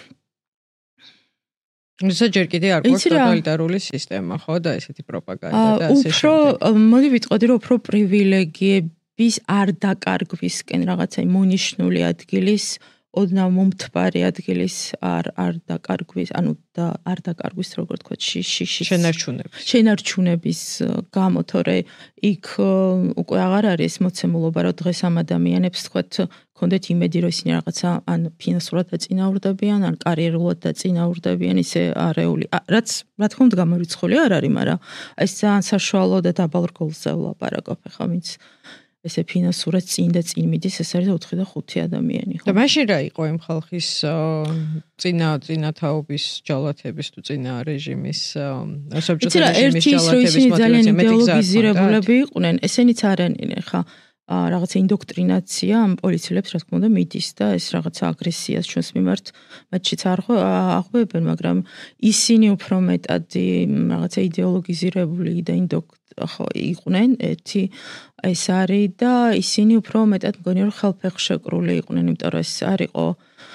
[SPEAKER 1] საჯერ კიდე არ გვაქვს ტოტალიტარული სისტემა, ხო და ესეთი პროპაგანდა და ასე შემდეგ.
[SPEAKER 2] უფრო მოდი ვიტყოდი, რომ უფრო პრივილეგიების არ დაკარგვისკენ რაღაცა მონიშნული ადგილის ოდნავ მომთბარე ადგილის არ არ დაკარგვის, ანუ და არ დაკარგვის როგორ თქვა შიში
[SPEAKER 1] შენარჩუნების.
[SPEAKER 2] შენარჩუნების გამო, თორე იქ უკვე აღარ არის მოცემულობა, რომ დღეს ამ ადამიანებს თქვა კონდეთ იმედი, რომ ისინი რაღაცა ან ფინანსურად დაწინაურდებიან, ან კარიერულად დაწინაურდებიან, ისე არეული. რაც რა თქმა უნდა გამორიცხული არ არის, მაგრამ ეს ძალიან საშუალო და დაბალ რგოლზე ვლაპარაკობ, ხა ვინც ესე ფინანსურად წინ და წინ მიდის, ეს არის ოთხი და ხუთი ადამიანი, ხო?
[SPEAKER 1] და მაშინ რა იყო იმ ხალხის წინა წინათაობის ჯალათების თუ წინა რეჟიმის საბჭოთა რეჟიმის ჯალათების
[SPEAKER 2] მოტივაცია მეტი იდეოლოგიზირებულები იყვნენ, ესენიც არანინ, ხა რაღაცა ინდოქტრინაცია ამ პოლიციელებს რა თქმა უნდა მიდის და ეს რაღაცა აგრესიას ჩვენს მიმართ მათშიც არ აღვევენ, მაგრამ ისინი უფრო მეტად რაღაცა იდეოლოგიზირებული და ინდოქ ხო იყვნენ ერთი ეს არის და ისინი უფრო მეტად მგონი რომ ხელფეხშეკრული იყვნენ, იმიტომ რომ ეს არისო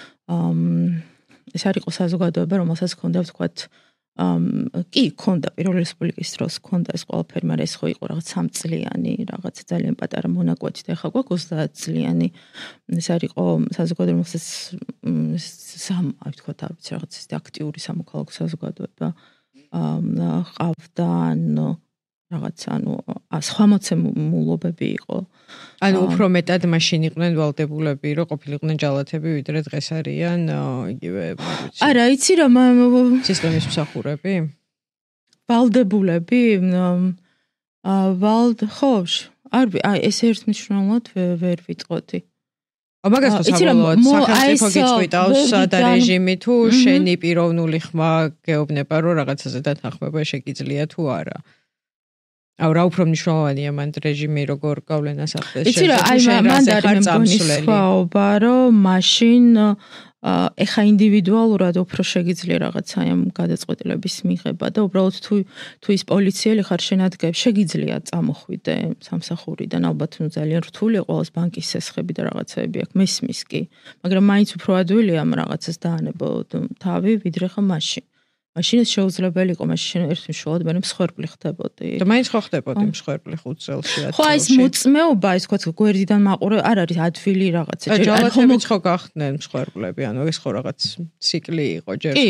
[SPEAKER 2] ეს არისო საზოგადოება, რომელსაც ჰქონდა ვთქვათ კი ჰქონდა პირველი რესპუბლიკის დროს ჰქონდა ეს ყველაფერი, მაგრამ ეს ხო იყო რაღაც სამწლიანი, რაღაც ძალიან პატარა მონაკვეთი და ახლა გვაქვს ოცდაათი წლიანი. ეს არისო საზოგადოება, რომელსაც სამ, აი ვთქვათ, არ ვიცი, რაღაც ეს აქტიური სამოქალაქო საზოგადოება ყავდა, ანუ რაღაც ანუ სხვა მოცემულობები იყო.
[SPEAKER 1] ანუ უფრო მეტად მაშინ იყვნენ ვალდებულები, რომ ყოფილიყვნენ ჯალათები, ვიდრე დღეს არიან იგივე, ვიცი.
[SPEAKER 2] არა, იცი რა
[SPEAKER 1] სისტემის მსახურები?
[SPEAKER 2] ვალდებულები? აა ვალდ ხო, არ აი ეს ერთმნიშვნელოვნად ვერ ვიტყოდი.
[SPEAKER 1] მაგას ხო საბოლოოდ სახელმწიფო გიწყვიტავს და რეჟიმი თუ შენი პიროვნული ხმა გეუბნება, რომ რაღაცაზე დათანხმება შეგიძლია თუ არა. აუ რა უფრო მნიშვნელოვანია მან რეჟიმი როგორ გავლენას ახდენს
[SPEAKER 2] შენ. იცი რა, აი მან არის მგონი სხვაობა, რომ მაშინ ეხა ინდივიდუალურად უფრო შეგიძლია რაღაცა ამ გადაწყვეტილების მიღება და უბრალოდ თუ თუ ის პოლიციელი ხარ შენ ადგილებს შეგიძლია წამოხვიდე სამსახურიდან, ალბათ ნუ ძალიან რთულია ყოველს ბანკის სესხები და რაღაცეები აქვს, მესმის კი, მაგრამ მაინც უფრო ადვილია ამ რაღაცას დაანებო თავი, ვიდრე ხა მაშინ. მაშინ ეს შეუძლებელი იყო, მაშინ ერთმნიშვნელად მე მსხვერპლი ხდებოდი.
[SPEAKER 1] და მაინც ხო ხდებოდი მსხვერპლი ხუთ წელში, ათ წელში.
[SPEAKER 2] ხო, ეს მოწმეობა, ის თქვა გვერდიდან მაყურე, არ არის ადვილი რაღაცა.
[SPEAKER 1] ჯალათებიც ხო გახდნენ მსხვერპლები, ანუ ეს ხო რაღაც ციკლი იყო, ჯერ სხვას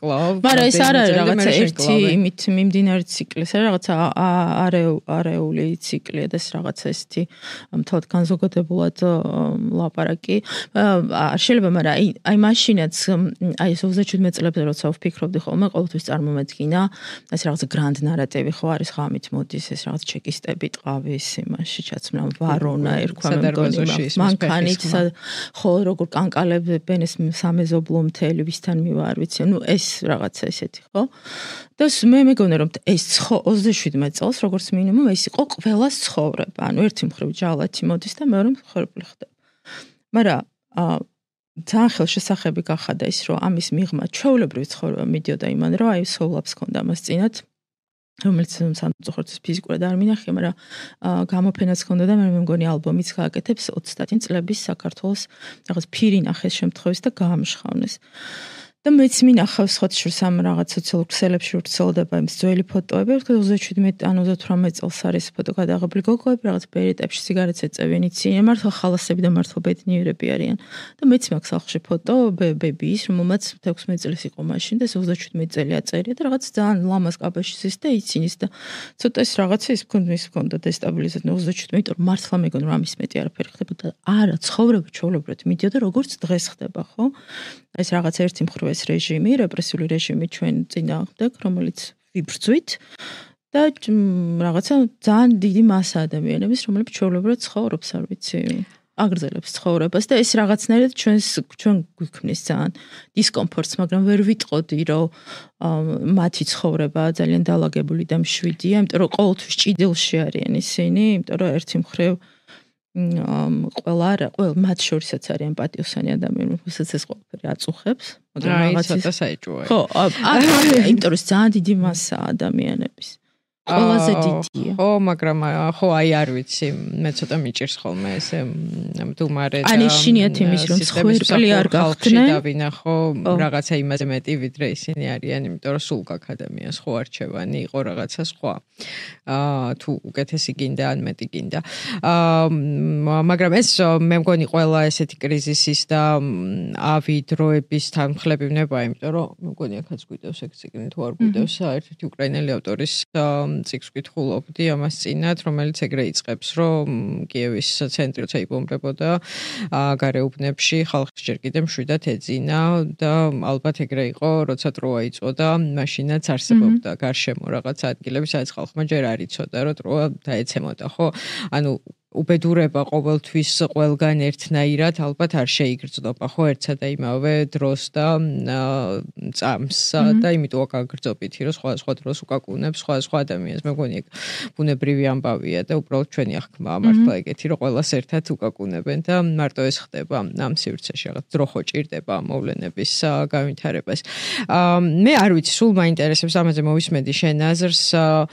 [SPEAKER 1] კლავ.
[SPEAKER 2] მაგრამ ეს არ არის რაღაცა ერთი იმით მიმდინარე ციკლი, ეს რაღაცა არეული ციკლია და ეს რაღაცა ესეთი თოთ განზოგადებულად ლაპარაკი. არ შეიძლება, მაგრამ აი აი მაშინაც აი ეს ოცდაშვიდმეტ წლებზე როცა ვფიქრობდი ხოლმე, ყოველთვის წარმომედგინა ეს რაღაცა გრანდ ნარატივი ხო არის ღამით მოდის ეს რაღაც ჩეკისტები ტყავის იმაში ჩაცმნა ვარონა ერქვა მე მგონი მანქანით ხო როგორ კანკალებენ ეს სამეზობლო მთელი ვისთან მივა არ ვიცი ნუ ეს რაღაცა ესეთი ხო და მე მეგონა რომ ეს ოცდაშვიდმეტ წელს როგორც მინიმუმ ეს იყო ყველას ცხოვრება ანუ ერთი მხრივ ჯალათი მოდის და მეორე მხრივ ხდება მაგრამ ძალიან ხელშესახები გახადა ის რომ ამის მიღმა ჩვეულებრივი ცხოვრება მიდიოდა იმან რომ აი სოვლაპს ქონდა მას წინათ რომელიც სამწუხაროდ ფიზიკურად არ მინახია, მაგრამ გამოფენაც ქონდა და მე მგონი ალბომიც გააკეთებს ოცდაათი წლების საქართველოს რაღაც ფირი ნახეს შემთხვევით და გაამშხავნეს. და მეც მინახავს სხვათა შორის ამ რაღაც სოციალურ ქსელებში ვრცელდება იმ ძველი ფოტოები, ოცდაშვიდმეტ ან ოცდათვრამეტ წელს არის ფოტო გადაღებული გოგოები, რაღაც ბერეტებში სიგარეტს ეწევენ, იციან, მართლა ხალასები და მართლა ბედნიერები არიან. და მეც მაქვს სახში ფოტო ბებიის, რომელმაც თექვსმეტ წლის იყო მაშინ და ოცდაშვიდმეტ წელი აწერია და რაღაც ძალიან ლამაზ კაბაში ზის და იცინის და ცოტა ეს რაღაცა ის მქონდეს მქონდა დესტაბილიზაცია ოცდაშვიდმეტ რომ მართლა მეგონა რომ ამის მეტი არაფერი ხდებოდა. არა, ცხოვრება ჩვეულებრივად მიდიოდა როგორც დღეს ხდება, ხო? ეს რაღაც ერთი მხრივ ეს რეჟიმი, რეპრესიული რეჟიმი ჩვენ წინააღმდეგ, რომელიც ვიბრძვით და რაღაცა ძალიან დიდი მასა ადამიანების, რომლებიც ჩვეულებრივად ცხოვრობს, არ ვიცი, აგრძელებს ცხოვრებას და ეს რაღაცნაირად ჩვენს ჩვენ გვიქმნის ძალიან დისკომფორტს, მაგრამ ვერ ვიტყოდი, რომ მათი ცხოვრება ძალიან დალაგებული და მშვიდია, იმიტომ რომ ყოველთვის ჭიდილში არიან ისინი, იმიტომ რომ ერთი მხრივ ყველა არა, ყველა მათ შორისაც არის ემპათიოსანი ადამიანი, რომელსაც ეს ყველაფერი აწუხებს.
[SPEAKER 1] აი, ცოტა საეჭვოა.
[SPEAKER 2] ხო, იმიტომ რომ ძალიან დიდი მასა ადამიანების. ყველაზე დიდია.
[SPEAKER 1] ხო, მაგრამ ხო, აი არ ვიცი, მე ცოტა მიჭირს ხოლმე ესე მდუმარე და
[SPEAKER 2] ან ისინიათ იმის რომ ხვერპლი არ გახდნენ.
[SPEAKER 1] დავინახო რაღაცა იმაზე მეტი ვიდრე ისინი არიან, იმიტომ რომ სულ გაქ ადამიანს ხო არჩევანი იყო რაღაცა სხვა. აა თუ უკეთესი გინდა ან მეტი გინდა. აა მაგრამ ეს მე მგონი ყველა ესეთი კრიზისის და ავი დროების თანხლებივნება, იმიტომ რომ მე მგონი ახაც გვიდევს ეგ ციგნი თუ არ გვიდევს ერთ-ერთი უკრაინელი ავტორის ციკს ვკითხულობდი ამას წინათ, რომელიც ეგრე იწყებს, რომ კიევის ცენტრი როცა იბომბებოდა გარეუბნებში ხალხს ჯერ კიდე მშვიდად ეძინა და ალბათ ეგრე იყო, როცა ტროა იწოდა, მაშინაც არსებობდა გარშემო რაღაც ადგილები, სადაც ხალხმა ჯერ არ იცოდა, რომ ტროა დაეცემოდა, ხო? ანუ უბედურება ყოველთვის ყველგან ერთნაირად ალბათ არ შეიგრძნობა, ხო, ერთსა და იმავე დროს და წამს და იმიტომ აკაგრძობითი, რომ სხვა სხვა დროს უკაკუნებს სხვა სხვა ადამიანს. მე მგონი ეგ ბუნებრივი ამბავია და უბრალოდ ჩვენი აღქმა მართლა ეგეთი, რომ ყველას ერთად უკაკუნებენ და მარტო ეს ხდება ამ სივრცეში, რაღაც დრო ხო ჭირდება მოვლენების განვითარებას. მე არ ვიცი, სულ მაინტერესებს ამაზე მოვისმენდი შენ აზრს.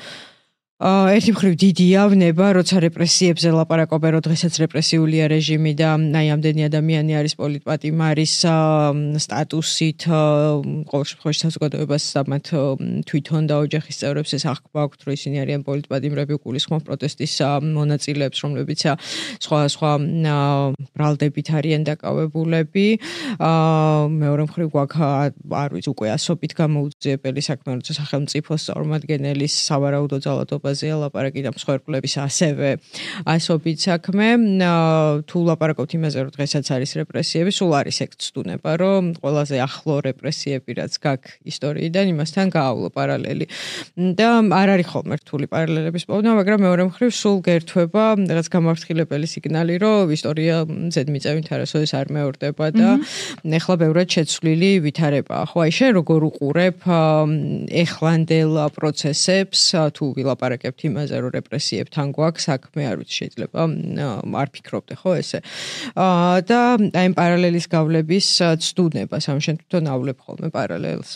[SPEAKER 1] ერთი მხრივ დიდი ავნება, როცა რეპრესიებზე ლაპარაკობენ, რომ დღესაც რეპრესიულია რეჟიმი და აი ამდენი ადამიანი არის პოლიტპატიმარის სტატუსით, ყოველ შემთხვევაში საზოგადოებას მათ თვითონ და ოჯახის წევრებს ეს აღქმა აქვთ, რომ ისინი არიან პოლიტპატიმრები, გულისხმობ პროტესტის მონაწილეებს, რომლებიც სხვა სხვა ბრალდებით არიან დაკავებულები. მეორე მხრივ გვაქვს არ ვიცი, უკვე ასობით გამოუძიებელი საქმე, როცა სახელმწიფოს წარმომადგენლის სავარაუდო ძალადობა ლაპარაკი და მსხვერპლების ასევე ასობით საქმე. თუ ლაპარაკობთ იმაზე, რომ დღესაც არის რეპრესიები, სულ არის ეგ ცდუნება, რომ ყველაზე ახლო რეპრესიები, რაც გაქვს ისტორიიდან, იმასთან გაავლო პარალელი. და არ არის ხოლმე რთული პარალელების პოვნა, მაგრამ მეორე მხრივ სულ გერთვება რაღაც გამაფრთხილებელი სიგნალი, რომ ისტორია ზედმიწევნით არასოდეს არ მეორდება და ეხლა ბევრად შეცვლილი ვითარებაა. ხო, აი შენ როგორ უყურებ ეხლანდელ პროცესებს, თუ ვილაპარაკებ იმაზე, რომ რეპრესიებთან გვაქვს საქმე, არ ვიცი, შეიძლება არ ფიქრობდე, ხო ესე. და აი ამ პარალელის გავლების ცდუნებას, ამ შენ თვითონ ავლებ ხოლმე პარალელს.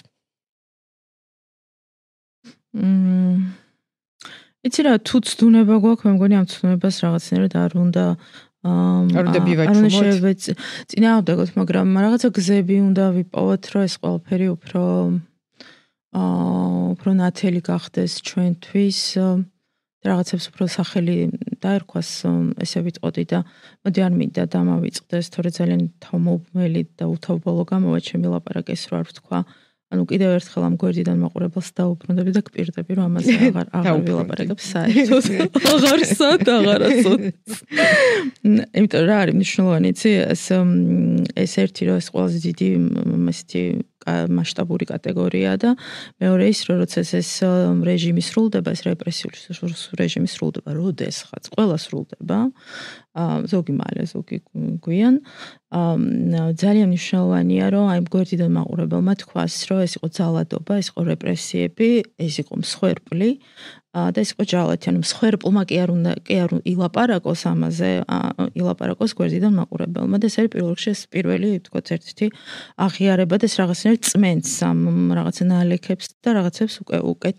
[SPEAKER 2] მმ იცი რა, თუ ცდუნება გვაქვს, მე მგონი ამ ცდუნებას რაღაცნაირად არ უნდა არ უნდა ბივაჩუმოთ. წინააღმდეგოთ, მაგრამ რაღაცა გზები უნდა ვიპოვოთ, რომ ეს ყველაფერი უფრო აა უფრო ნათელი გახდეს ჩვენთვის და რაღაცებს უფრო სახელი დაერქვას, ესე ვიტყოდი და მოდი არ მინდა დამავიწყდეს, თორე ძალიან თავმოუბრმელი და უთავბოლო გამოვა ჩემი ლაპარაკის, რო არ ვთქვა ანუ კიდევ ერთხელ ამ გვერდიდან მაყურებელს დაუბრუნდები და გპირდები, რომ ამაზე აღარ აღარ ვილაპარაკებ საერთოდ. აღარ სად, აღარასოდ. იმიტომ რა არის მნიშვნელოვანი, იცი, ეს ეს ერთი რომ ეს ყველაზე დიდი მასეთი მასშტაბური კატეგორია და მეორე ის რომ როცა ეს რეჟიმი სრულდება, ეს რეპრესიული რეჟიმი სრულდება, როდესღაც ყველა სრულდება, ზოგი მალე, ზოგი გვიან, ძალიან მნიშვნელოვანია, რომ აი გვერდიდან მაყურებელმა თქვას, რომ ეს იყო ძალადობა, ეს იყო რეპრესიები, ეს იყო მსხვერპლი და ეს იყო ჯალათი, ანუ მსხვერპლმა კი არ უნდა კი არ ილაპარაკოს ამაზე, ილაპარაკოს გვერდიდან მაყურებელმა და ეს არის პირველ რიგში ეს პირველი, თქოთ, ერთ-ერთი აღიარება და ეს რაღაცნაირად წმენს ამ რაღაცა ნალექებს და რაღაცებს უკვე უკეთ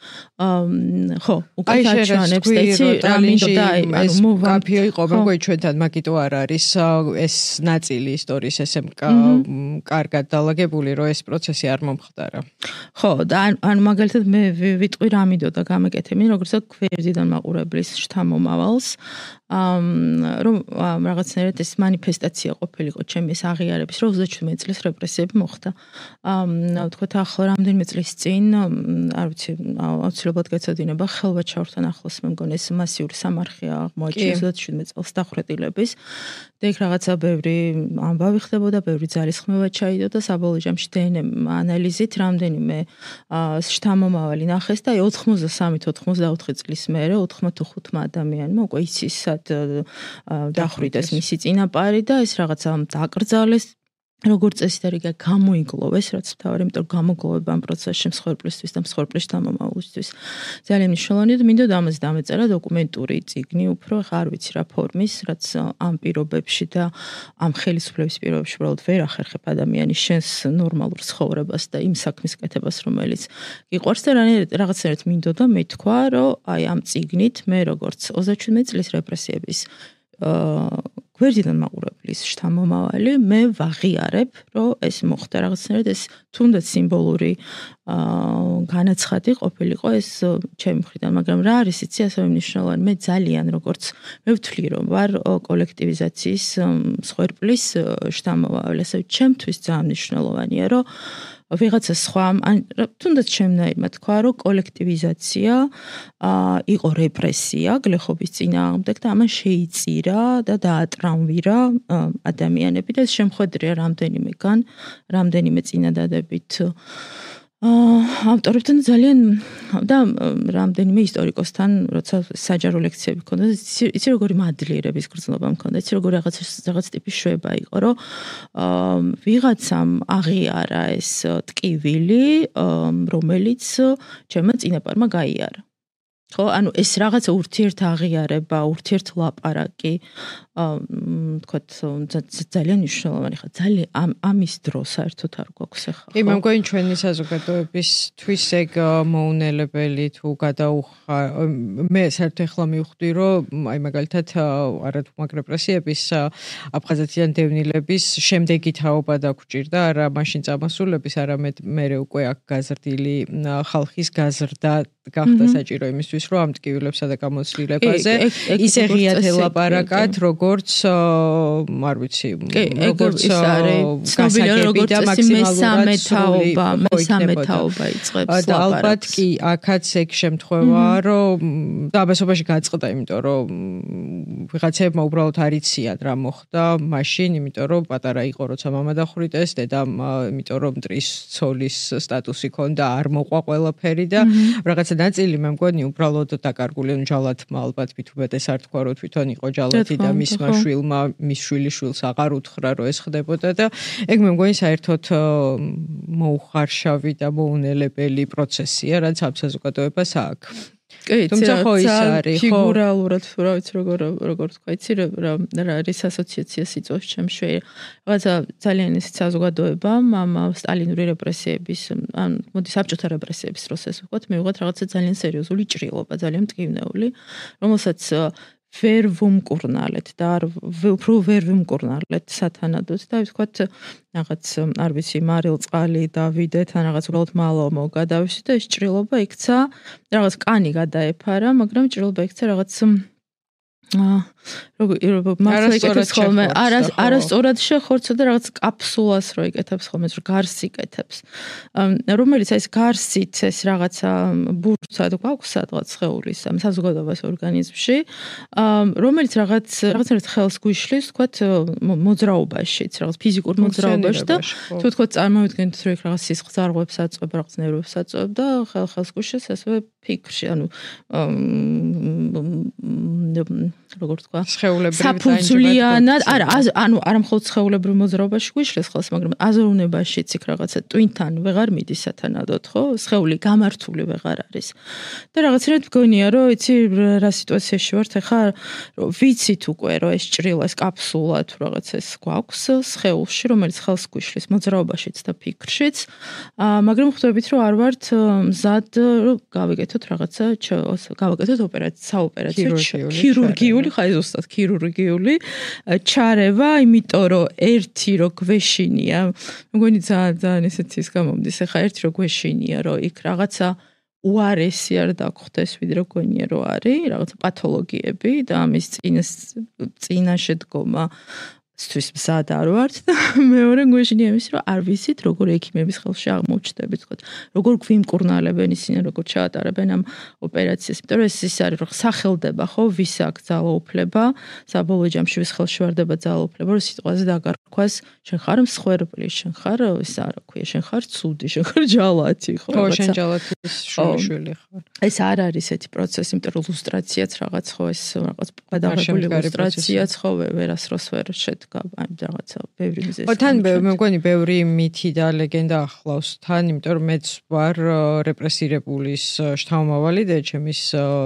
[SPEAKER 2] ხო, უკეთ აჩვენებს და იცი რა მინდოდა
[SPEAKER 1] ეს კაფეო იყო, მეგოი ჩვენთან მაგიტო არ არის ეს ნაწილი ისტორიის ესე კარგად დალაგებული, რომ ეს პროცესი არ მომხდარა.
[SPEAKER 2] ხო, და ანუ მაგალითად მე ვიტყვი რა მინდოდა გამეკეთებინ, როგორც გვერდიდან მაყურებლის შთამომავალს, რომ რაღაცნაირად ეს მანიფესტაცია ყოფილიყო ჩემი ეს აღიარების, რომ ოცდაშვიდმეტი წლის რეპრესიები მოხდა. ვთქვათ, ახლა რამდენიმე წლის წინ, არ ვიცი, აუცილებლად გეცოდინება ხელვაჩაურთან ახლოს მე მგონი ეს მასიური სამარხია აღმოაჩინეს ოცდაშვიდმეტი წელს დახვრეტილების და იქ რაღაცა ბევრი ამბავი ხდებოდა, ბევრი ძალისხმევა ჩაიდო და საბოლოო ჯამში დე ენ ემ ანალიზით რამდენიმე შთამომავალი ნახეს და ოთხმოცდასამი ოთხმოცდაოთხი წლის მერე ოთხმოცდახუთმა ადამიანმა უკვე იცის სად დახვრიტეს მისი წინაპარი და ეს რაღაცა დაკრძალეს როგორც წესით არის გამოიგლოვეს, რაც მთავარი, იმიტომ რომ გამოგლოვება ამ პროცესში მსხვერპლისთვის და მსხვერპლის შთამომავლისთვის ძალიან მნიშვნელოვანია და მინდოდა ამას დამეწერა დოკუმენტური წიგნი, უფრო ხა არ ვიცი რა ფორმის, რაც ამ პირობებში და ამ ხელისუფლების პირობებში უბრალოდ ვერ ახერხებ ადამიანის შენს ნორმალურ ცხოვრებას და იმ საქმის კეთებას, რომელიც გიყვარს და რაღაცნაირად მინდოდა მეთქვა, რომ აი ამ წიგნით მე როგორც ოცდაშვიდმეტი წლის რეპრესიების გვერდიდან მაყურებლის შთამომავალი მე ვაღიარებ, რომ ეს მოხდა რაღაცნაირად ეს თუნდაც სიმბოლური განაცხადი ყოფილიყო ეს ჩემი მხრიდან, მაგრამ რა არის იცი ასევე მნიშვნელოვანი, მე ძალიან როგორც მე ვთვლი რომ ვარ კოლექტივიზაციის მსხვერპლის შთამომავალი, ასე ჩემთვის ძალიან მნიშვნელოვანია, რომ ვიღაცა სხვა, თუნდაც ჩემნაირმა თქვა, რომ კოლექტივიზაცია იყო რეპრესია გლეხობის წინააღმდეგ და ამან შეიწირა და დაატრამვირა ადამიანები და ეს შემხედრია რამდენიმეგან, რამდენიმე წინადადებით ავტორებთან ძალიან და რამდენიმე ისტორიკოსთან, როცა საჯარო ლექციები ქონდა, იცი როგორი მადლიერების გრძნობა მქონდა, იცი როგორი რაღაც რაღაც ტიპის შვება იყო, რომ ვიღაცამ აღიარა ეს ტკივილი, რომელიც ჩემმა წინაპარმა გაიარა. ხო, ანუ ეს რაღაცა ურთიერთ აღიარება, ურთიერთ ლაპარაკი, თქვათ, ძალიან მნიშვნელოვანი ხა, ძალიან ამის დრო საერთოდ არ გვაქვს ახლა.
[SPEAKER 1] კი, მე მგონი ჩვენი საზოგადოებისთვის ეგ მოუნელებელი თუ გადაუხა, მე საერთოდ ახლა მივხვდი, რომ აი მაგალითად არათუ მაგ რეპრესიების აფხაზეთიდან დევნილების შემდეგი თაობა დაგჭირდა, არა მაშინ წამოსულების, არამედ მერე უკვე აქ გაზრდილი ხალხის გაზრდა გახდა საჭირო იმისთვის, რომ ამ ტკივილებსა და გამოცდილებაზე ისე ღიად ელაპარაკათ, როგორც არ ვიცი, როგორც
[SPEAKER 2] ცნობილი და მესამე თაობა, მესამე თაობა იწყებს
[SPEAKER 1] და ალბათ კი აქაც ეგ შემთხვევა, რომ დაბესობაში გაწყდა, იმიტომ რომ ვიღაცებმა უბრალოდ არ იციან რა მოხდა მაშინ, იმიტომ რომ პატარა იყო, როცა მამა დახვრიტეს, დედამ, იმიტომ რომ მტრის ცოლის სტატუსი ჰქონდა, არ მოყვა ყველაფერი და რაღაცა ნაწილი მე მგონი უბრალოდ დაკარგული ჯალათმა ალბათ მithumetes არ თქვა რომ თვითონ იყო ჯალათი და მისმა შვილმა მის შვილიშვილს აღარ უთხრა რომ ეს ხდებოდა და ეგ მე მგონი საერთოდ მოუხარშავი და მოუნელებელი პროცესია რაც ამ საზოგადოებას აქვს.
[SPEAKER 2] კი, თუმცა ხო ის არის, ხო ფიგურალურად რა ვიცი როგორ როგორ თქვა, იცი რა არის ასოციაციას იწვევს ჩემს შვილი. რაღაცა ძალიან ის საზოგადოება ამ სტალინური რეპრესიების, ან მოდი საბჭოთა რეპრესიების დროს ეს ვთქვათ, მივიღოთ რაღაცა ძალიან სერიოზული ჭრილობა, ძალიან მტკივნეული, რომელსაც ვერ ვუმკურნალეთ და არ უფრო ვერ ვუმკურნალეთ სათანადოდ და ვთქვათ რაღაც არ ვიცი მარილწყალი დავიდეთ ან რაღაც უბრალოდ მალომო გადავისვით და ეს ჭრილობა იქცა რაღაც კანი გადაეფარა, მაგრამ ჭრილობა იქცა რაღაც როგორ მართლა იკეთებს ხოლმე არასწორად შეხორცო და რაღაც კაფსულას რო იკეთებს ხოლმე რო გარს იკეთებს რომელიც ეს გარსით ეს რაღაცა ბურცად გვაქვს სადღაც სხეულის ამ საზოგადოებას ორგანიზმში რომელიც რაღაც რაღაცნაირად ხელს გვიშლის თქვათ მოძრაობაშიც რაღაც ფიზიკურ მოძრაობაში და თუ თქვათ წარმოვიდგენთ რომ იქ რაღაც სისხლს არღვევს აწვევ რაღაც ნერვებს აწვევ და ხელ ხელს გვიშლის ასევე ფიქრში ანუ როგორ თქვა საფუძვლიანად არა ანუ არა მხოლოდ სხეულებრივ მოძრაობაში გვიშლის ხელს მაგრამ აზროვნებაშიც იქ რაღაცა ტვინთან ვეღარ მიდის სათანადოდ ხო სხეული გამართული ვეღარ არის და რაღაცნაირად მგონია რომ იცი რა სიტუაციაში ვართ ახლა რომ ვიცით უკვე რომ ეს ჭრილა ეს კაფსულა თუ რაღაც ეს გვაქვს სხეულში რომელიც ხელს გვიშლის მოძრაობაშიც და ფიქრშიც მაგრამ ხვდებით რომ არ ვართ მზად რომ გავიკეთოთ რაღაცა გავაკეთოთ ოპერაცია საოპერაციო ქირურგიული ხა ეს უბრალოდ ქირურგიული ჩარევა იმიტომ რომ ერთი რო გვეშინია მგონი ძალიან ძალიან ესეთი ის გამომდის ახლა ერთი რო გვეშინია რომ იქ რაღაცა უარესი არ დაგხვდეს ვიდრე გონია რომ არის რაღაცა პათოლოგიები და ამის წინაშე დგომა თვის მზად არ ვართ და მეორე გვეშინია იმის რომ არ ვიცით როგორ ექიმების ხელში აღმოჩნდებით თქო როგორ გვიმკურნალებენ ისინი როგორ ჩაატარებენ ამ ოპერაციას იმიტომ რომ ეს ის არის რომ სახელდება ხო ვის აქვს ძალაუფლება საბოლოო ჯამში ვის ხელში ვარდება ძალაუფლება რომ სიტყვაზე დაგარქვას შენ ხარ მსხვერპლი შენ ხარ ის არა ქვია შენ ხარ ცუდი შენ ხარ ჯალათი ხო
[SPEAKER 1] ხო შენ ჯალათის შვილი ხარ
[SPEAKER 2] ეს არ არის ესეთი პროცესი იმიტომ რომ ილუსტრაციაც რაღაც ხო ეს რაღაც გადაღებული ილუსტრაციაც ხო ვერასდროს ვერ შედგა ამ რაღაცა ბევრი მიზეზი.
[SPEAKER 1] თან მე მგონი ბევრი მითი და ლეგენდა ახლავს თან, იმიტომ რომ მეც ვარ რეპრესირებულის შთამომავალი და ჩემის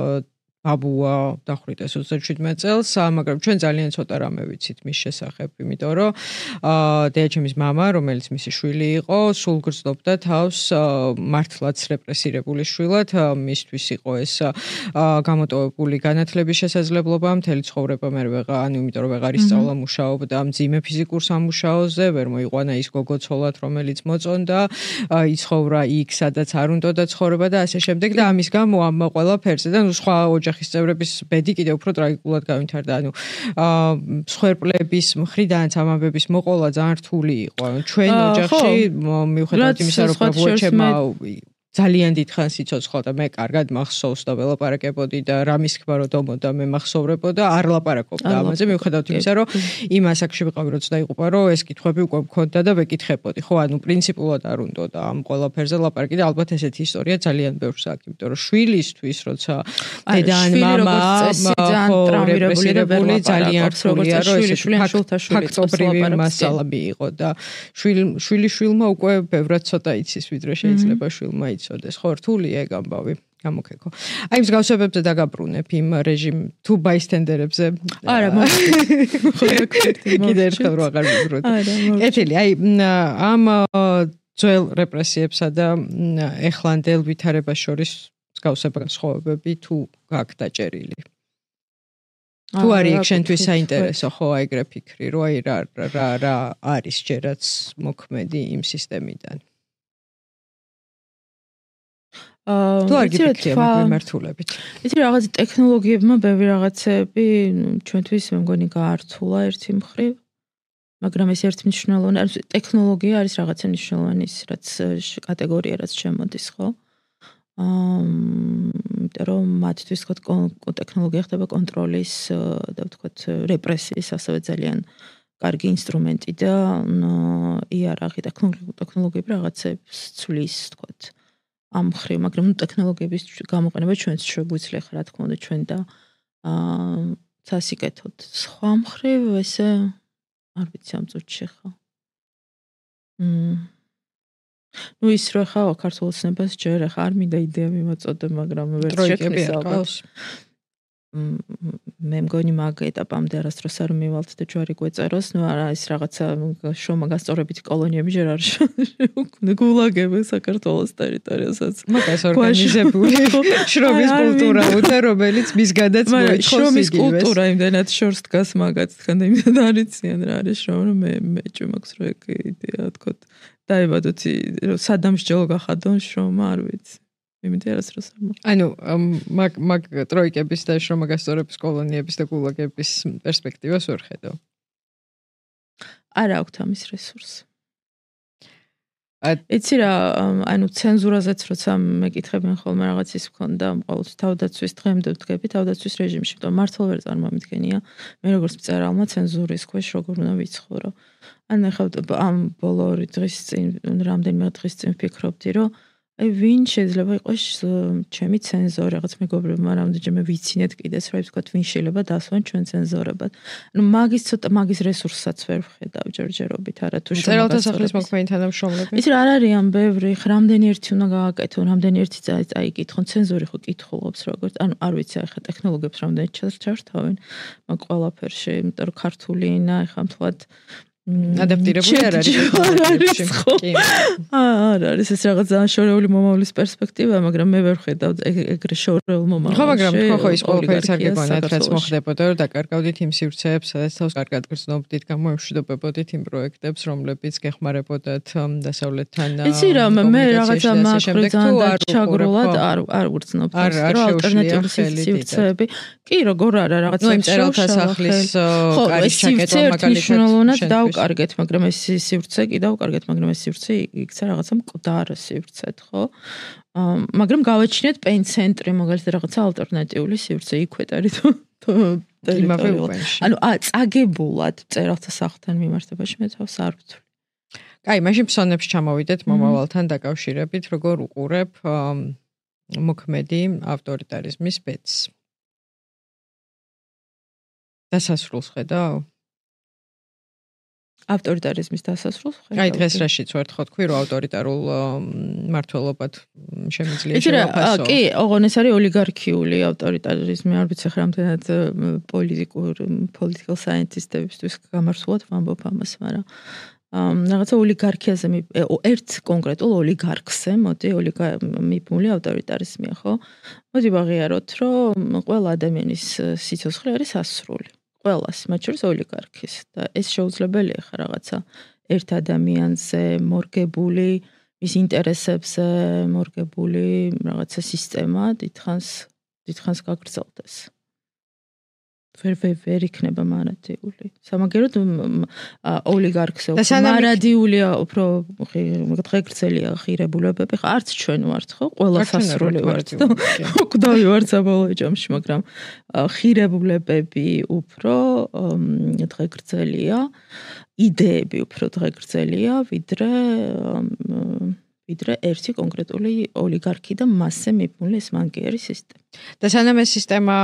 [SPEAKER 1] ბაბუა დახვრიტეს ოცდაშვიდმეტ წელს, მაგრამ ჩვენ ძალიან ცოტა რამე ვიცით მის შესახებ, იმიტომ რომ დედაჩემის მამა, რომელიც მისი შვილი იყო, სულ გრძნობდა თავს მართლაც რეპრესირებულის შვილად, მისთვის იყო ეს გამოტოვებული განათლების შესაძლებლობა, მთელი ცხოვრება მე ვეღარ, ანუ იმიტომ რომ ვეღარ ისწავლა მუშაობდა მძიმე ფიზიკურ სამუშაოზე, ვერ მოიყვანა ის გოგოცოლად, რომელიც მოწონდა, იცხოვრა იქ, სადაც არ უნდოდა ცხოვრება და ასე შემდეგ და ამის გამო ამ ყველაფერზე და ნუ სხვა ოჯახის წევრების ბედი კიდევ უფრო ტრაგიკულად გავითარდა. ანუ მსხვერპლების მხრიდანაც ამ ამბების მოყოლა ძალიან რთული იყო. ჩვენ ოჯახში მიუხედავად იმისა, რომ ბაბუაჩემმა ძალიან დიდხანს იცოცხლა და მე კარგად მახსოვს და ველაპარაკებოდი და რამის ხმა რომ დომოდა მე მახსოვრებოდა არ ლაპარაკობდა ამაზე მიუხედავად იმისა, რომ იმ ასაკში ვიყავი როცა დაიყופה, რომ ეს კითხვები უკვე მქონდა და ვეკითხებოდი. ხო, ანუ პრინციპულად არ უნდოდა ამ ყველაფერზე ლაპარაკი და ალბათ ესეთი ისტორია ძალიან ბევრს აქვს, იმიტომ რომ შვილისთვის როცა დედა ან მამა ტრამირებული ძალიან რთულია, რომ ეს ფაქტობრივი მასალა მიიღო და შვილი შვილმა უკვე ბევრად ცოტა იცის, ვიდრე შეიძლება შვილმა იცოდეს. ხო, რთულია ეგ ამბავი. გამოგეკო. აი მსგავსებებზე დაგაბრუნებ იმ რეჟიმ თუ ბაისტენდერებზე.
[SPEAKER 2] არა,
[SPEAKER 1] კიდე ერთხელ რო აღარ ვიბრუნოთ. ეთილი, აი ამ ძველ რეპრესიებსა და ეხლანდელ ვითარებას შორის მსგავსება განსხვავებები თუ გაქვს დაჭერილი. თუ არის ეგ შენთვის საინტერესო, ხო, აი ეგრე ფიქრი, რომ აი რა რა რა არის ჯერაც მოქმედი იმ სისტემიდან. თუ არ გიფიქრია მიმართულებით.
[SPEAKER 2] იცი რაღაც ტექნოლოგიებმა ბევრი რაღაცები ჩვენთვის მე მგონი გაართულა ერთი მხრივ, მაგრამ ეს ერთი მნიშვნელოვანი არის ტექნოლოგია არის რაღაცა მნიშვნელოვანი ის რაც კატეგორია რაც შემოდის, ხო? აა, იმიტომ რომ მათთვის თქო ტექნოლოგია ხდება კონტროლის და თქო რეპრესიის ასევე ძალიან კარგი ინსტრუმენტი და იარაღი ტექნოლოგიები რაღაცებს ცვლის თქო ამ ხრივ, მაგრამ ტექნოლოგიების გამოყენება ჩვენც შეგვიძლია ხა რა თქმა უნდა ჩვენ და აა წასიკეთოთ. სხვა მხრივ ესე არ ვიცი ამ წუთში ხა. მმ. ნუ ის რო ხა ქართულ ცნებას ჯერ ხა არ მინდა იდეა მიმაწოდე, მაგრამ ვერ შექმნის ალბათ. მე მგონი მაგ ეტაპამდე არასდროს არ მივალთ და ჯვარი გვეწეროს, ნუ არა ის რაღაცა შრომა გასწორებითი კოლონიები ჯერ არ გულაგები საქართველოს ტერიტორიასაც.
[SPEAKER 1] მაგას ორგანიზებული შრომის კულტურა უნდა, რომელიც მისგანაც მოიწყოს იგივეს.
[SPEAKER 2] შრომის კულტურა იმდანაც შორს დგას მაგაც, თან და იმდან არიციან რა არის შრომა, რომ მე მეჭი მაქვს რო ეგ იდეა თქო. დაიბადოთ რომ სადამსჯელო გახადონ შრომა, არ ვიცი. იმითი არასდროს არ მოხდა.
[SPEAKER 1] ანუ მაგ მაგ ტროიკების და შრომა გასწორების კოლონიების და გულაგების პერსპექტივას ვერ ხედავ.
[SPEAKER 2] არ აქვს ამის რესურსი. იცი რა, ანუ ცენზურაზეც როცა მეკითხებიან ხოლმე რაღაც ის მქონდა, ყოველთვის თავდაცვის დღემდე ვდგები თავდაცვის რეჟიმში, იმიტომ მართლა ვერ წარმომიდგენია მე როგორც მწერალმა ცენზურის ქვეშ როგორ უნდა ვიცხოვრო. ან ახლა ამ ბოლო ორი დღის წინ, რამდენიმე დღის წინ ვფიქრობდი, რომ აი ვინ შეიძლება იყოს ჩემი ცენზორი, რაღაც მეგობრებმა რამდენჯერმე ვიცინეთ კიდეც, რა ვთქვათ, ვინ შეიძლება დასვან ჩვენ ცენზორებად. ანუ მაგის ცოტა მაგის რესურსსაც ვერ ვხედავ ჯერჯერობით, არა თუ შრომა.
[SPEAKER 1] მწერალთა სახლის მოქმედი თანამშრომლები.
[SPEAKER 2] იცი რა არ არიან ბევრი, რამდენი ერთი უნდა გააკეთო, რამდენი ერთი წაიკითხონ, ცენზორი ხო კითხულობს როგორც, ანუ არ ვიცი ახლა ტექნოლოგიებს რამდენი ჩართავენ მაგ ყველაფერში, იმიტომ რომ ქართული ენა ახლა მთლად ადაპტირებული არ არის ტექნოლოგიებში. კი. არ არის ეს რაღაც შორეული მომავლის პერსპექტივა, მაგრამ მე ვერ ხედავ ეგრე შორეულ მომავალში.
[SPEAKER 1] ხო, მაგრამ ხო ხო ის ყველაფერიც არ გეგონათ, რაც მოხდებოდა, რომ დაკარგავდით იმ სივრცეებს, სადაც თავს კარგად გრძნობდით, გამოემშვიდობებოდით იმ პროექტებს, რომლებიც გეხმარებოდათ დასავლეთთან.
[SPEAKER 2] იცი რა, მე რაღაცა მაყრი ძალიან ჩაგრულად არ არ გრძნობ ეს ალტერნატიული სივრცეები. კი, როგორ არა, რაღაცა
[SPEAKER 1] მწერალთა სახლის კარის ჩაკეტვა მაგალითად
[SPEAKER 2] კარგეთ, მაგრამ ეს სივრცე კი დავკარგეთ, მაგრამ ეს სივრცე იქცა რაღაცა მკვდარ სივრცეთ, ხო? მაგრამ გავაჩინეთ პენ ცენტრი, მაგალითად რაღაცა ალტერნატიული სივრცე იქვე არის ტერიტორიულად. ანუ წაგებულად მწერალთა სახლთან მიმართებაში მე თავს არ ვთვლი.
[SPEAKER 1] კაი, მაშინ ფსონებს ჩამოვიდეთ მომავალთან დაკავშირებით, როგორ უყურებ მოქმედი ავტორიტარიზმის ბედს. დასასრულს ხედავ?
[SPEAKER 2] ავტორიტარიზმის დასასრულს ხედავ.
[SPEAKER 1] აი დღეს რაშიც ვარ თქო თქვი რომ ავტორიტარულ მმართველობად შემიძლია შევაფასო.
[SPEAKER 2] კი, ოღონდ ეს არის ოლიგარქიული ავტორიტარიზმი, არ ვიცი ხა რამდენად პოლიტიკურ political scientist-ებისთვის გამართულად ვამბობ ამას, მაგრამ რაღაცა ოლიგარქიაზე ერთ კონკრეტულ ოლიგარქზე, მოდი მიბმული ავტორიტარიზმია, ხო? მოდი ვაღიაროთ, რომ ყველა ადამიანის სიცოცხლე არის ასრული. ყველას, მათ შორის ოლიგარქის და ეს შეუძლებელია ხა რაღაცა ერთ ადამიანზე მორგებული, მის ინტერესებზე მორგებული რაღაცა სისტემა დიდხანს დიდხანს გაგრძელდეს. ვერ ვერ იქნება მარადიული. სამაგეროდ ოლიგარქზე მარადიულია უფრო დღეგრძელია ღირებულებები, ხა არც ჩვენ ვართ, ხო? ყველა სასრული ვართ და მკვდავი ვართ საბოლოო ჯამში, მაგრამ ღირებულებები უფრო დღეგრძელია, იდეები უფრო დღეგრძელია, ვიდრე ვიდრე ერთი კონკრეტული ოლიგარქი და მასზე მიბმული ეს მანკიერი სისტემა.
[SPEAKER 1] და სანამ ეს სისტემა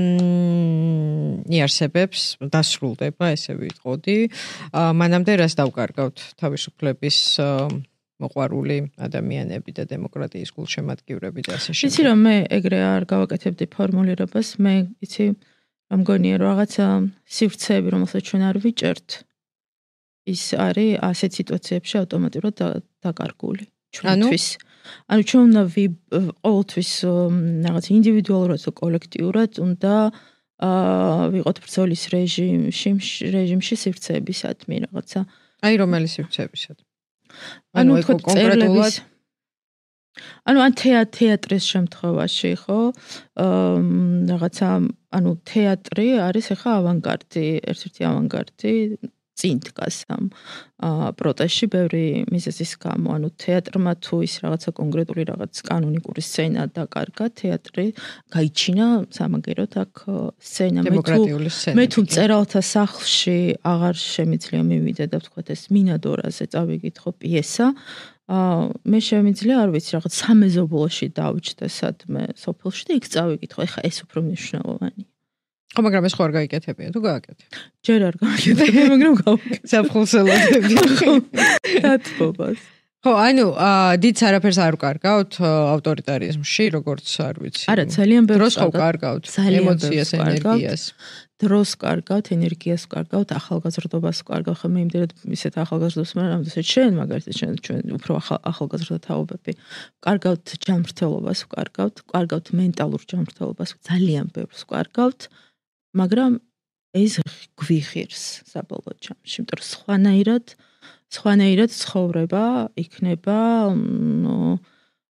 [SPEAKER 1] იარსებებს, დასრულდება, ესე ვიტყოდი, მანამდე რას დავკარგავთ თავისუფლების მოყვარული ადამიანები და დემოკრატიის გულშემატკივრები და ასე შემდეგ.
[SPEAKER 2] იცი რომ მე ეგრე არ გავაკეთებდი ფორმულირებას, მე იცი რომ მგონია რომ რაღაცა სივრცეები, რომელსაც ჩვენ არ ვიჭერთ, ის არის ასეთ სიტუაციებში ავტომატურად დაკარგული. ჩვენთვის. ანუ ჩვენ უნდა ყოველთვის რაღაც ინდივიდუალურად და კოლექტიურად უნდა ვიყოთ ბრძოლის რეჟიმში, რეჟიმში სივრცეებისადმი რაღაცა.
[SPEAKER 1] აი რომელი სივრცეებისადმი?
[SPEAKER 2] ანუ კონკრეტულად ანუ ან თეატრის შემთხვევაში, ხო? რაღაცა, ანუ თეატრი არის ახლა ავანგარდი, ერთ-ერთი ავანგარდი წინ დგას ამ პროტესტში ბევრი მიზეზის გამო, ანუ თეატრმა თუ ის რაღაცა კონკრეტული რაღაც კანონიკური სცენა დაკარგა, თეატრი გაიჩინა სამაგეროდ აქ სცენა. მე თუ მწერალთა სახლში აღარ შემიძლია მივიდე და ვთქვათ ეს მინადორაზე წავიკითხო პიესა, მე შემიძლია არ ვიცი რაღაც სამეზობლოში დავჭდე სადმე სოფელში და იქ წავიკითხო, ეხა ეს უფრო მნიშვნელოვანია.
[SPEAKER 1] ხო, მაგრამ ეს ხო არ გაიკეთებია, თუ გააკეთე?
[SPEAKER 2] ჯერ არ გააკეთებია, მაგრამ გავაკეთე.
[SPEAKER 1] საფხულსელოდები.
[SPEAKER 2] დათბობას.
[SPEAKER 1] ხო, ანუ დიდს არაფერს არ ვკარგავთ ავტორიტარიზმში, როგორც არ ვიცი.
[SPEAKER 2] არა, ძალიან ბევრს
[SPEAKER 1] დროს ხო ვკარგავთ, ემოციას, ენერგიას.
[SPEAKER 2] დროს ვკარგავთ, ენერგიას ვკარგავთ, ახალგაზრდობას ვკარგავთ, ხომ იმდენად ისეთ ახალგაზრდობას, მაგრამ რამდენად შენ, მაგალითად, შენ ჩვენ უფრო ახალგაზრდა თაობები, ვკარგავთ ჯანმრთელობას, ვკარგავთ, ვკარგავთ მენტალურ ჯანმრთელობას, ძალიან ბევრს ვკარგავთ. მაგრამ ეს გვიხირს საბოლოო ჯამში, იმიტომ რომ სხვანაირად, სხვანაირად ცხოვრება იქნება,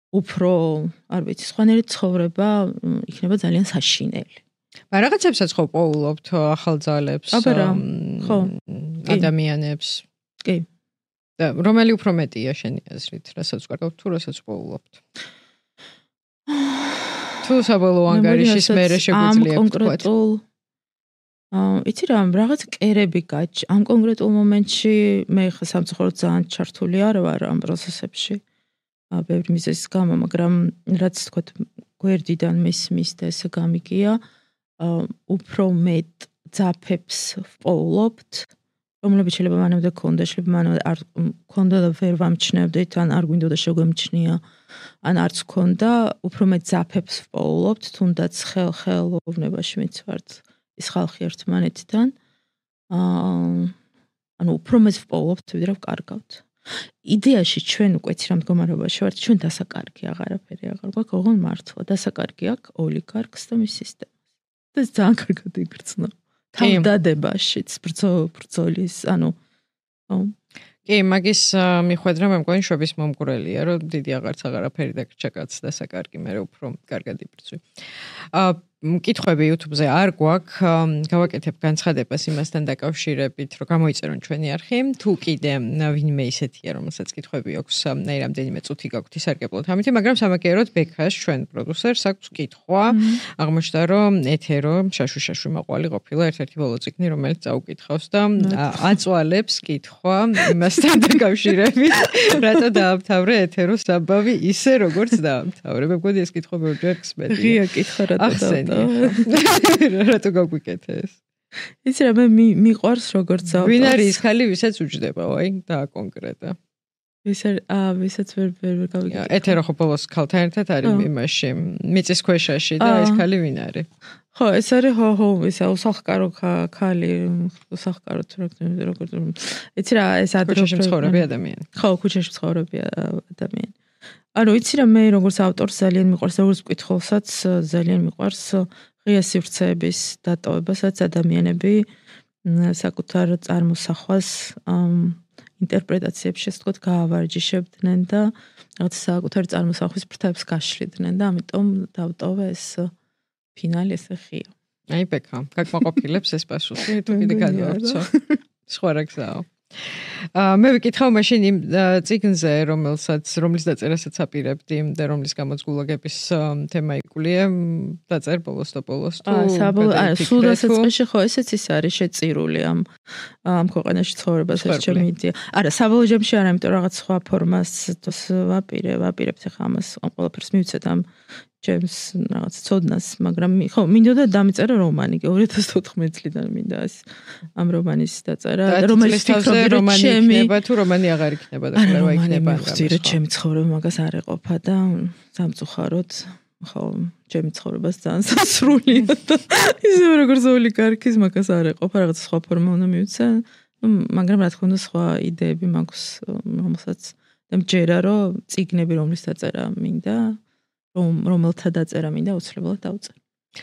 [SPEAKER 2] უფრო, არ ვიცი, სხვანაირი ცხოვრება იქნება ძალიან საშინელი.
[SPEAKER 1] მაგრამ რაღაცებსაც ხო პოულობთ ახალ ძალებს,
[SPEAKER 2] აბა რა, ხო,
[SPEAKER 1] ადამიანებს.
[SPEAKER 2] კი.
[SPEAKER 1] და რომელი უფრო მეტია შენი აზრით, რასაც ვკარგავთ თუ რასაც პოულობთ? თუ საბოლოო ანგარიშის მერე შეგვიძლია
[SPEAKER 2] ამ კონკრეტულ აა იცი რა, რაღაც კერები გაჩ ამ კონკრეტულ მომენტში მე ხა სამწუხაროდ ძალიან ჩართული არ ვარ ამ პროცესებში. აა ბევრი მიზეზის გამო, მაგრამ რაც თქვა გვერდიდან მისმის და ესე გამიგია, აა უფრო მეტ ძაფებს ვპოულობთ, რომლებიც შეიძლება მანამდე ქონდა, შეიძლება მანამდე არ ქონდა და ვერ ვამჩნევდით, ან არ გვინდოდა შეგვემჩნია, ან არც ქონდა, უფრო მეტ ძაფებს ვპოულობთ, თუნდაც ხელ-ხელოვნებაში მიცვართ ის ხალხი ერთმანეთთან. აა ანუ უფრო მეტ ვპოულობთ, ვიდრე ვკარგავთ. იდეაში ჩვენ უკვე ცირა მდგომარეობაში ვართ, ჩვენ დასაკარგი აღარაფერი აღარ გვაქვს, ოღონ მართლა დასაკარგი აქვს ოლიგარქს და მის სისტემას. და ძალიან კარგად იგრძნო. თავდადებაშიც ბრძოლის, ანუ
[SPEAKER 1] კი, მაგის მიხვედრა მე მგონი შვების მომგვრელია, რომ დიდი აღარც აღარაფერი დაგრჩა კაც დასაკარგი, მე უფრო კარგად იბრძვი. აა მკითხვები YouTube-ზე არ გვაქვს, გავაკეთებ განცხადებას იმასთან დაკავშირებით, რომ გამოიწერონ ჩვენი არხი, თუ კიდე ვინმე ისეთია, რომელსაც კითხვები აქვს, აი რამდენიმე წუთი გაგვთ ისარგებლოთ ამითი, მაგრამ სამაგიეროდ ბექას ჩვენ პროდიუსერს აქვს კითხვა, აღმოჩნდა რომ ეთერო შაშუშაშვი მაყვალი ყოფილა ერთ-ერთი ბოლო წიგნი, რომელიც წაუკითხავს და აწვალებს კითხვა იმასთან დაკავშირებით, რატო დაამთავრე ეთეროს ამბავი ისე როგორც დაამთავრე. მე მგონი ეს კითხვა ბევრჯერ გსმენია.
[SPEAKER 2] ღია კითხვა რატო
[SPEAKER 1] რატო გაგვიკეთე ეს?
[SPEAKER 2] იცი რა, მე მიყვარს როგორც ავტორს.
[SPEAKER 1] ვინ არის ის ხალი, ვისაც უჯდება, აი, დააკონკრეტა.
[SPEAKER 2] ვის არის, აა, ვისაც ვერ ვერ გავიკეთე.
[SPEAKER 1] ეთერო ხო ბოლოს ქალთან ერთად არის იმაში, მიწის ქვეშაში და ეს ხალი ვინ არის?
[SPEAKER 2] ხო, ეს არის ხო, ხო, ისა უსახკარო ხალი, უსახკარო თუ როგორც იცი რა, ეს
[SPEAKER 1] ქუჩაში მცხოვრები ადამიანი.
[SPEAKER 2] ხო, ქუჩაში მცხოვრები ადამიანი. ანუ იცი რა, მე როგორც ავტორს ძალიან მიყვარს, როგორც მკითხველსაც ძალიან მიყვარს ღია სივრცეების დატოვება, სადაც ადამიანები საკუთარ წარმოსახვას ინტერპრეტაციებში, ასე ვთქვათ, გაავარჯიშებდნენ და რაღაც საკუთარ წარმოსახვის ფრთებს გაშლიდნენ და ამიტომ დავტოვე ეს ფინალი ესე ღია.
[SPEAKER 1] აი ბექა, გაკმაყოფილებს ეს პასუხი, თუ კიდე გადავარჩო. სხვა რა გზაა. მე ვიკითხავ მაშინ იმ წიგნზე, რომელსაც რომლის დაწერასაც აპირებდი და რომლის გამოძგულაგების თემა იკვლია, დაწერ ბოლოს და ბოლოს თუ
[SPEAKER 2] საბოლოო სულ დასაწყისში ხო ესეც ის არის შეწირული ამ ამ ქვეყანაში ცხოვრებას ეს ჩემი იდეა. არა, საბოლოო ჯამში არა, იმიტომ რაღაც სხვა ფორმას ვაპირებ, ვაპირებთ ახლა ამას ყველაფერს მივცეთ ამ ჩემს რაღაც ცოდნას, მაგრამ ხო, მინდოდა დამიწერა რომანი, ორი ათას თოთხმეტი წლიდან მინდა ეს ამ რომანის დაწერა, რომელიც ფიქრობდი რომ ჩემი
[SPEAKER 1] იქნება თუ რომანი აღარ იქნება და კვლევა იქნება.
[SPEAKER 2] ვთქვი რომ ჩემი ცხოვრება მაგას არ ეყოფა და სამწუხაროდ ხო, ჩემი ცხოვრებას ძალიან სასრულია და ისე როგორც ოლიგარქის მაგას არ ეყოფა, რაღაც სხვა ფორმა უნდა მივცე, მაგრამ რა თქმა უნდა სხვა იდეები მაქვს, რომელსაც და მჯერა რომ წიგნები რომლის დაწერა მინდა რომ რომელთა დაწერა მინდა უცლებელად დავწერე.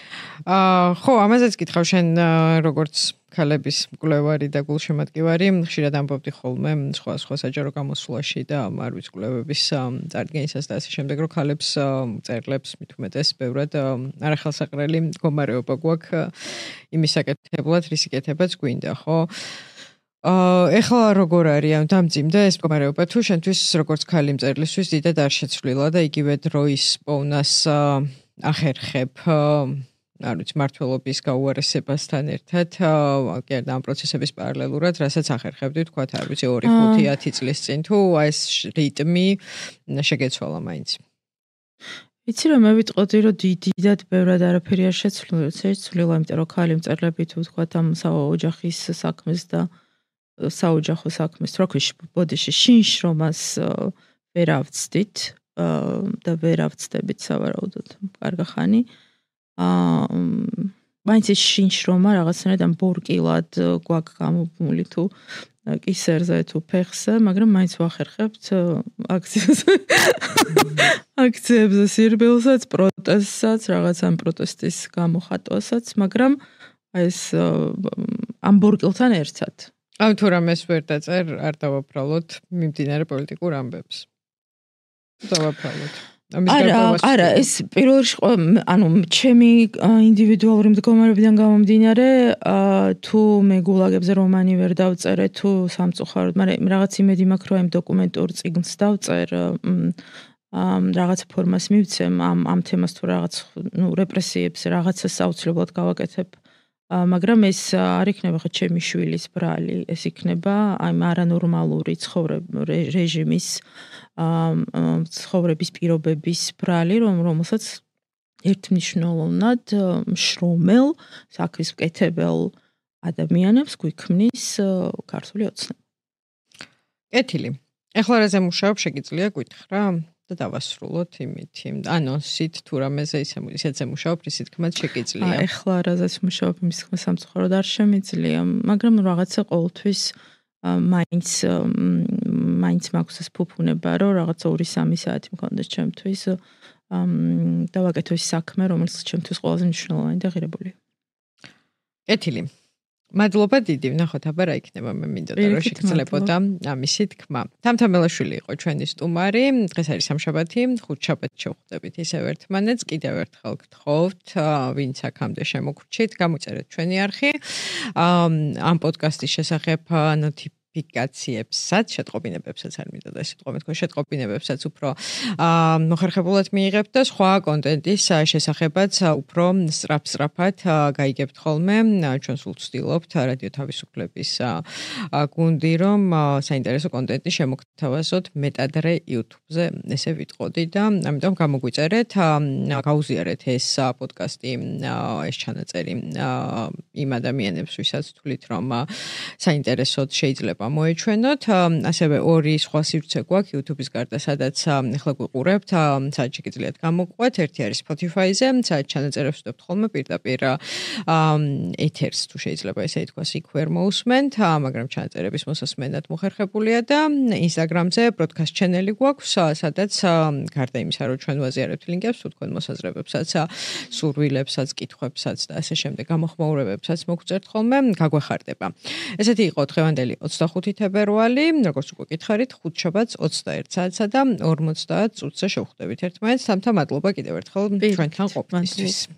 [SPEAKER 1] აა ხო, ამაზეც გითხავ შენ როგორც ქალების მკვლევარი და გულშემატკივარი, ხშირად ამბობდი ხოლმე სხვა სხვა საჯარო გამოსვლაში და არ ვიცი კვლევების წარდგენისას და ასე შემდეგ, რომ ქალებს წერლებს მით უმეტეს ბევრად არახელსაყრელი მდგომარეობა გვაქვს იმის საკეთებლად, რის იკეთებაც გვინდა, ხო? აა ეხლა როგორ არის ამ დამძიმდა ეს მდგომარეობა თუ შენთვის როგორც ქალი მწერლისთვის დიდად არ შეცვლილა და იგივე დროის პოვნას ახერხებ არ ვიცი მართლობის გაუარესებასთან ერთად კი ამ პროცესების პარალელურად რასაც ახერხებდი თქვა არ ვიცი ორი ხუთი ათი წლის წინ თუ ეს რიტმი შეგეცვალა მაინც
[SPEAKER 2] იცი რომ მე ვიტყოდი რომ დიდად ბევრად არაფერი არ შეცვლილა შეცვლილა იმიტომ რომ ქალი მწერლები თუ თქვა ამ ოჯახის საქმეს და საოჯახო საქმეს როქვიში ბოდიში შინშ რომას ვერ ავწდით და ვერ ავწდებით სავარაუდოდ კარგი ხანი აა მაინც შინშ რომა რაღაცნაირად ამ ბორკილად გვაქვს გამობმული თუ კისერზე თუ ფეხზე მაგრამ მაინც ვახერხებთ აქციაზე აქციებზე სირბილსაც პროტესტსაც რაღაც ამ პროტესტის გამოხატვასაც მაგრამ ეს ამ ბორკილთან ერთად
[SPEAKER 1] ამ თუ რამეს ვერ დაწერ არ დავაფრალოთ მიმდინარე პოლიტიკურ ამბებს. დავაფრალოთ. ამის
[SPEAKER 2] არა,
[SPEAKER 1] გარკვევას
[SPEAKER 2] არა, ეს პირველ რიგში ანუ ჩემი ინდივიდუალური მდგომარეობიდან გამომდინარე, თუ მე გულაგებზე რომანი ვერ დავწერე, თუ სამწუხაროდ, მაგრამ რაღაც იმედი მაქვს, რომ ამ დოკუმენტურ წიგნს დავწერ, ამ რაღაც ფორმას მივცემ, ამ ამ თემას თუ რაღაც, ნუ რეპრესიებს რაღაცას აუცილებლად გავაკეთებ. მაგრამ ეს არ იქნება ხო ჩემი შვილის ბრალი, ეს იქნება ამ არანორმალური ცხოვრების რეჟიმის ცხოვრების პირობების ბრალი, რომ რომელსაც ერთმნიშვნელოვნად მშრომელ, საქმის მკეთებელ ადამიანებს გვიქმნის ქართული ოცნება.
[SPEAKER 1] კეთილი. ეხლა რაზე მუშაობ, შეგიძლია გითხრა და დავასრულოთ იმით, ანონსით თუ რამეზე ისეცე მუშაობ, რის თქმაც შეგიძლია.
[SPEAKER 2] ეხლა რაზეც მუშაობ, იმის თქმა სამწუხაროდ არ შემიძლია, მაგრამ რაღაცა ყოველთვის მაინც მაინც მაქვს ეს ფუფუნება, რომ რაღაცა ორი სამი საათი მქონდეს ჩემთვის და ვაკეთო ის საქმე, რომელიც ჩემთვის ყველაზე მნიშვნელოვანი და ღირებულია.
[SPEAKER 1] კეთილი. მადლობა დიდი, ვნახოთ აბა რა იქნება, მე მინდოდა რომ შეგძლებოდა ამისი თქმა. თამთამელაშვილი იყო ჩვენი სტუმარი, დღეს არის სამშაბათი, ხუთშაბათს შევხვდებით ისევ ერთმანეთს, კიდევ ერთხელ გთხოვთ, ვინც აქამდე შემოგვრჩით, გამოიწერეთ ჩვენი არხი. ამ პოდკასტის შესახებ ნოტიფიკაციებსაც, შეტყობინებებსაც არ მინდოდა ეს სიტყვა მეთქვა, შეტყობინებებსაც უფრო მოხერხებულად მიიღებთ და სხვა კონტენტის შესახებაც უფრო სწრაფ-სწრაფად გაიგებთ ხოლმე. ჩვენ სულ ვცდილობთ რადიო თავისუფლების გუნდი, რომ საინტერესო კონტენტი შემოგთავაზოთ მეტადრე YouTube-ზე, ესე ვიტყოდი და ამიტომ გამოგვიწერეთ, გაუზიარეთ ეს პოდკასტი, ეს ჩანაწერი იმ ადამიანებს, ვისაც თვლით, რომ საინტერესოდ შეიძლება მოეჩვენოთ. ასევე ორი სხვა სივრცე გვაქვს YouTube-ის გარდა, სადაც ახლა გვიყურებთ, სადაც შეგიძლიათ გამოგყვეთ. ერთი არის Spotify-ზე, სადაც ჩანაწერებს ვსვამთ ხოლმე პირდაპირ ეთერს, თუ შეიძლება ესე ითქვას, იქ ვერ მოусმენთ, მაგრამ ჩანაწერების მოსასმენად მოხერხებულია და Instagram-ზე broadcast channel-ი გვაქვს, სადაც გარდა იმისა, რომ ჩვენ ვაზიარებთ ლინკებს, თუ თქვენ მოსაზრებებსაც, სურვილებსაც, კითხვებსაც და ასე შემდეგ გამოხმაურებებსაც მოგწერთ ხოლმე, გაგვეხარდება. ესეთი იყო დღევანდელი ოცდახუთი თებერვალი, როგორც უკვე გითხარით, ხუთშაბათს ოცდაერთ საათსა და ორმოცდაათ წუთზე შევხვდებით ერთმანეთს. თამთა მადლობა კიდევ ერთხელ ჩვენთან ყოფნისთვის.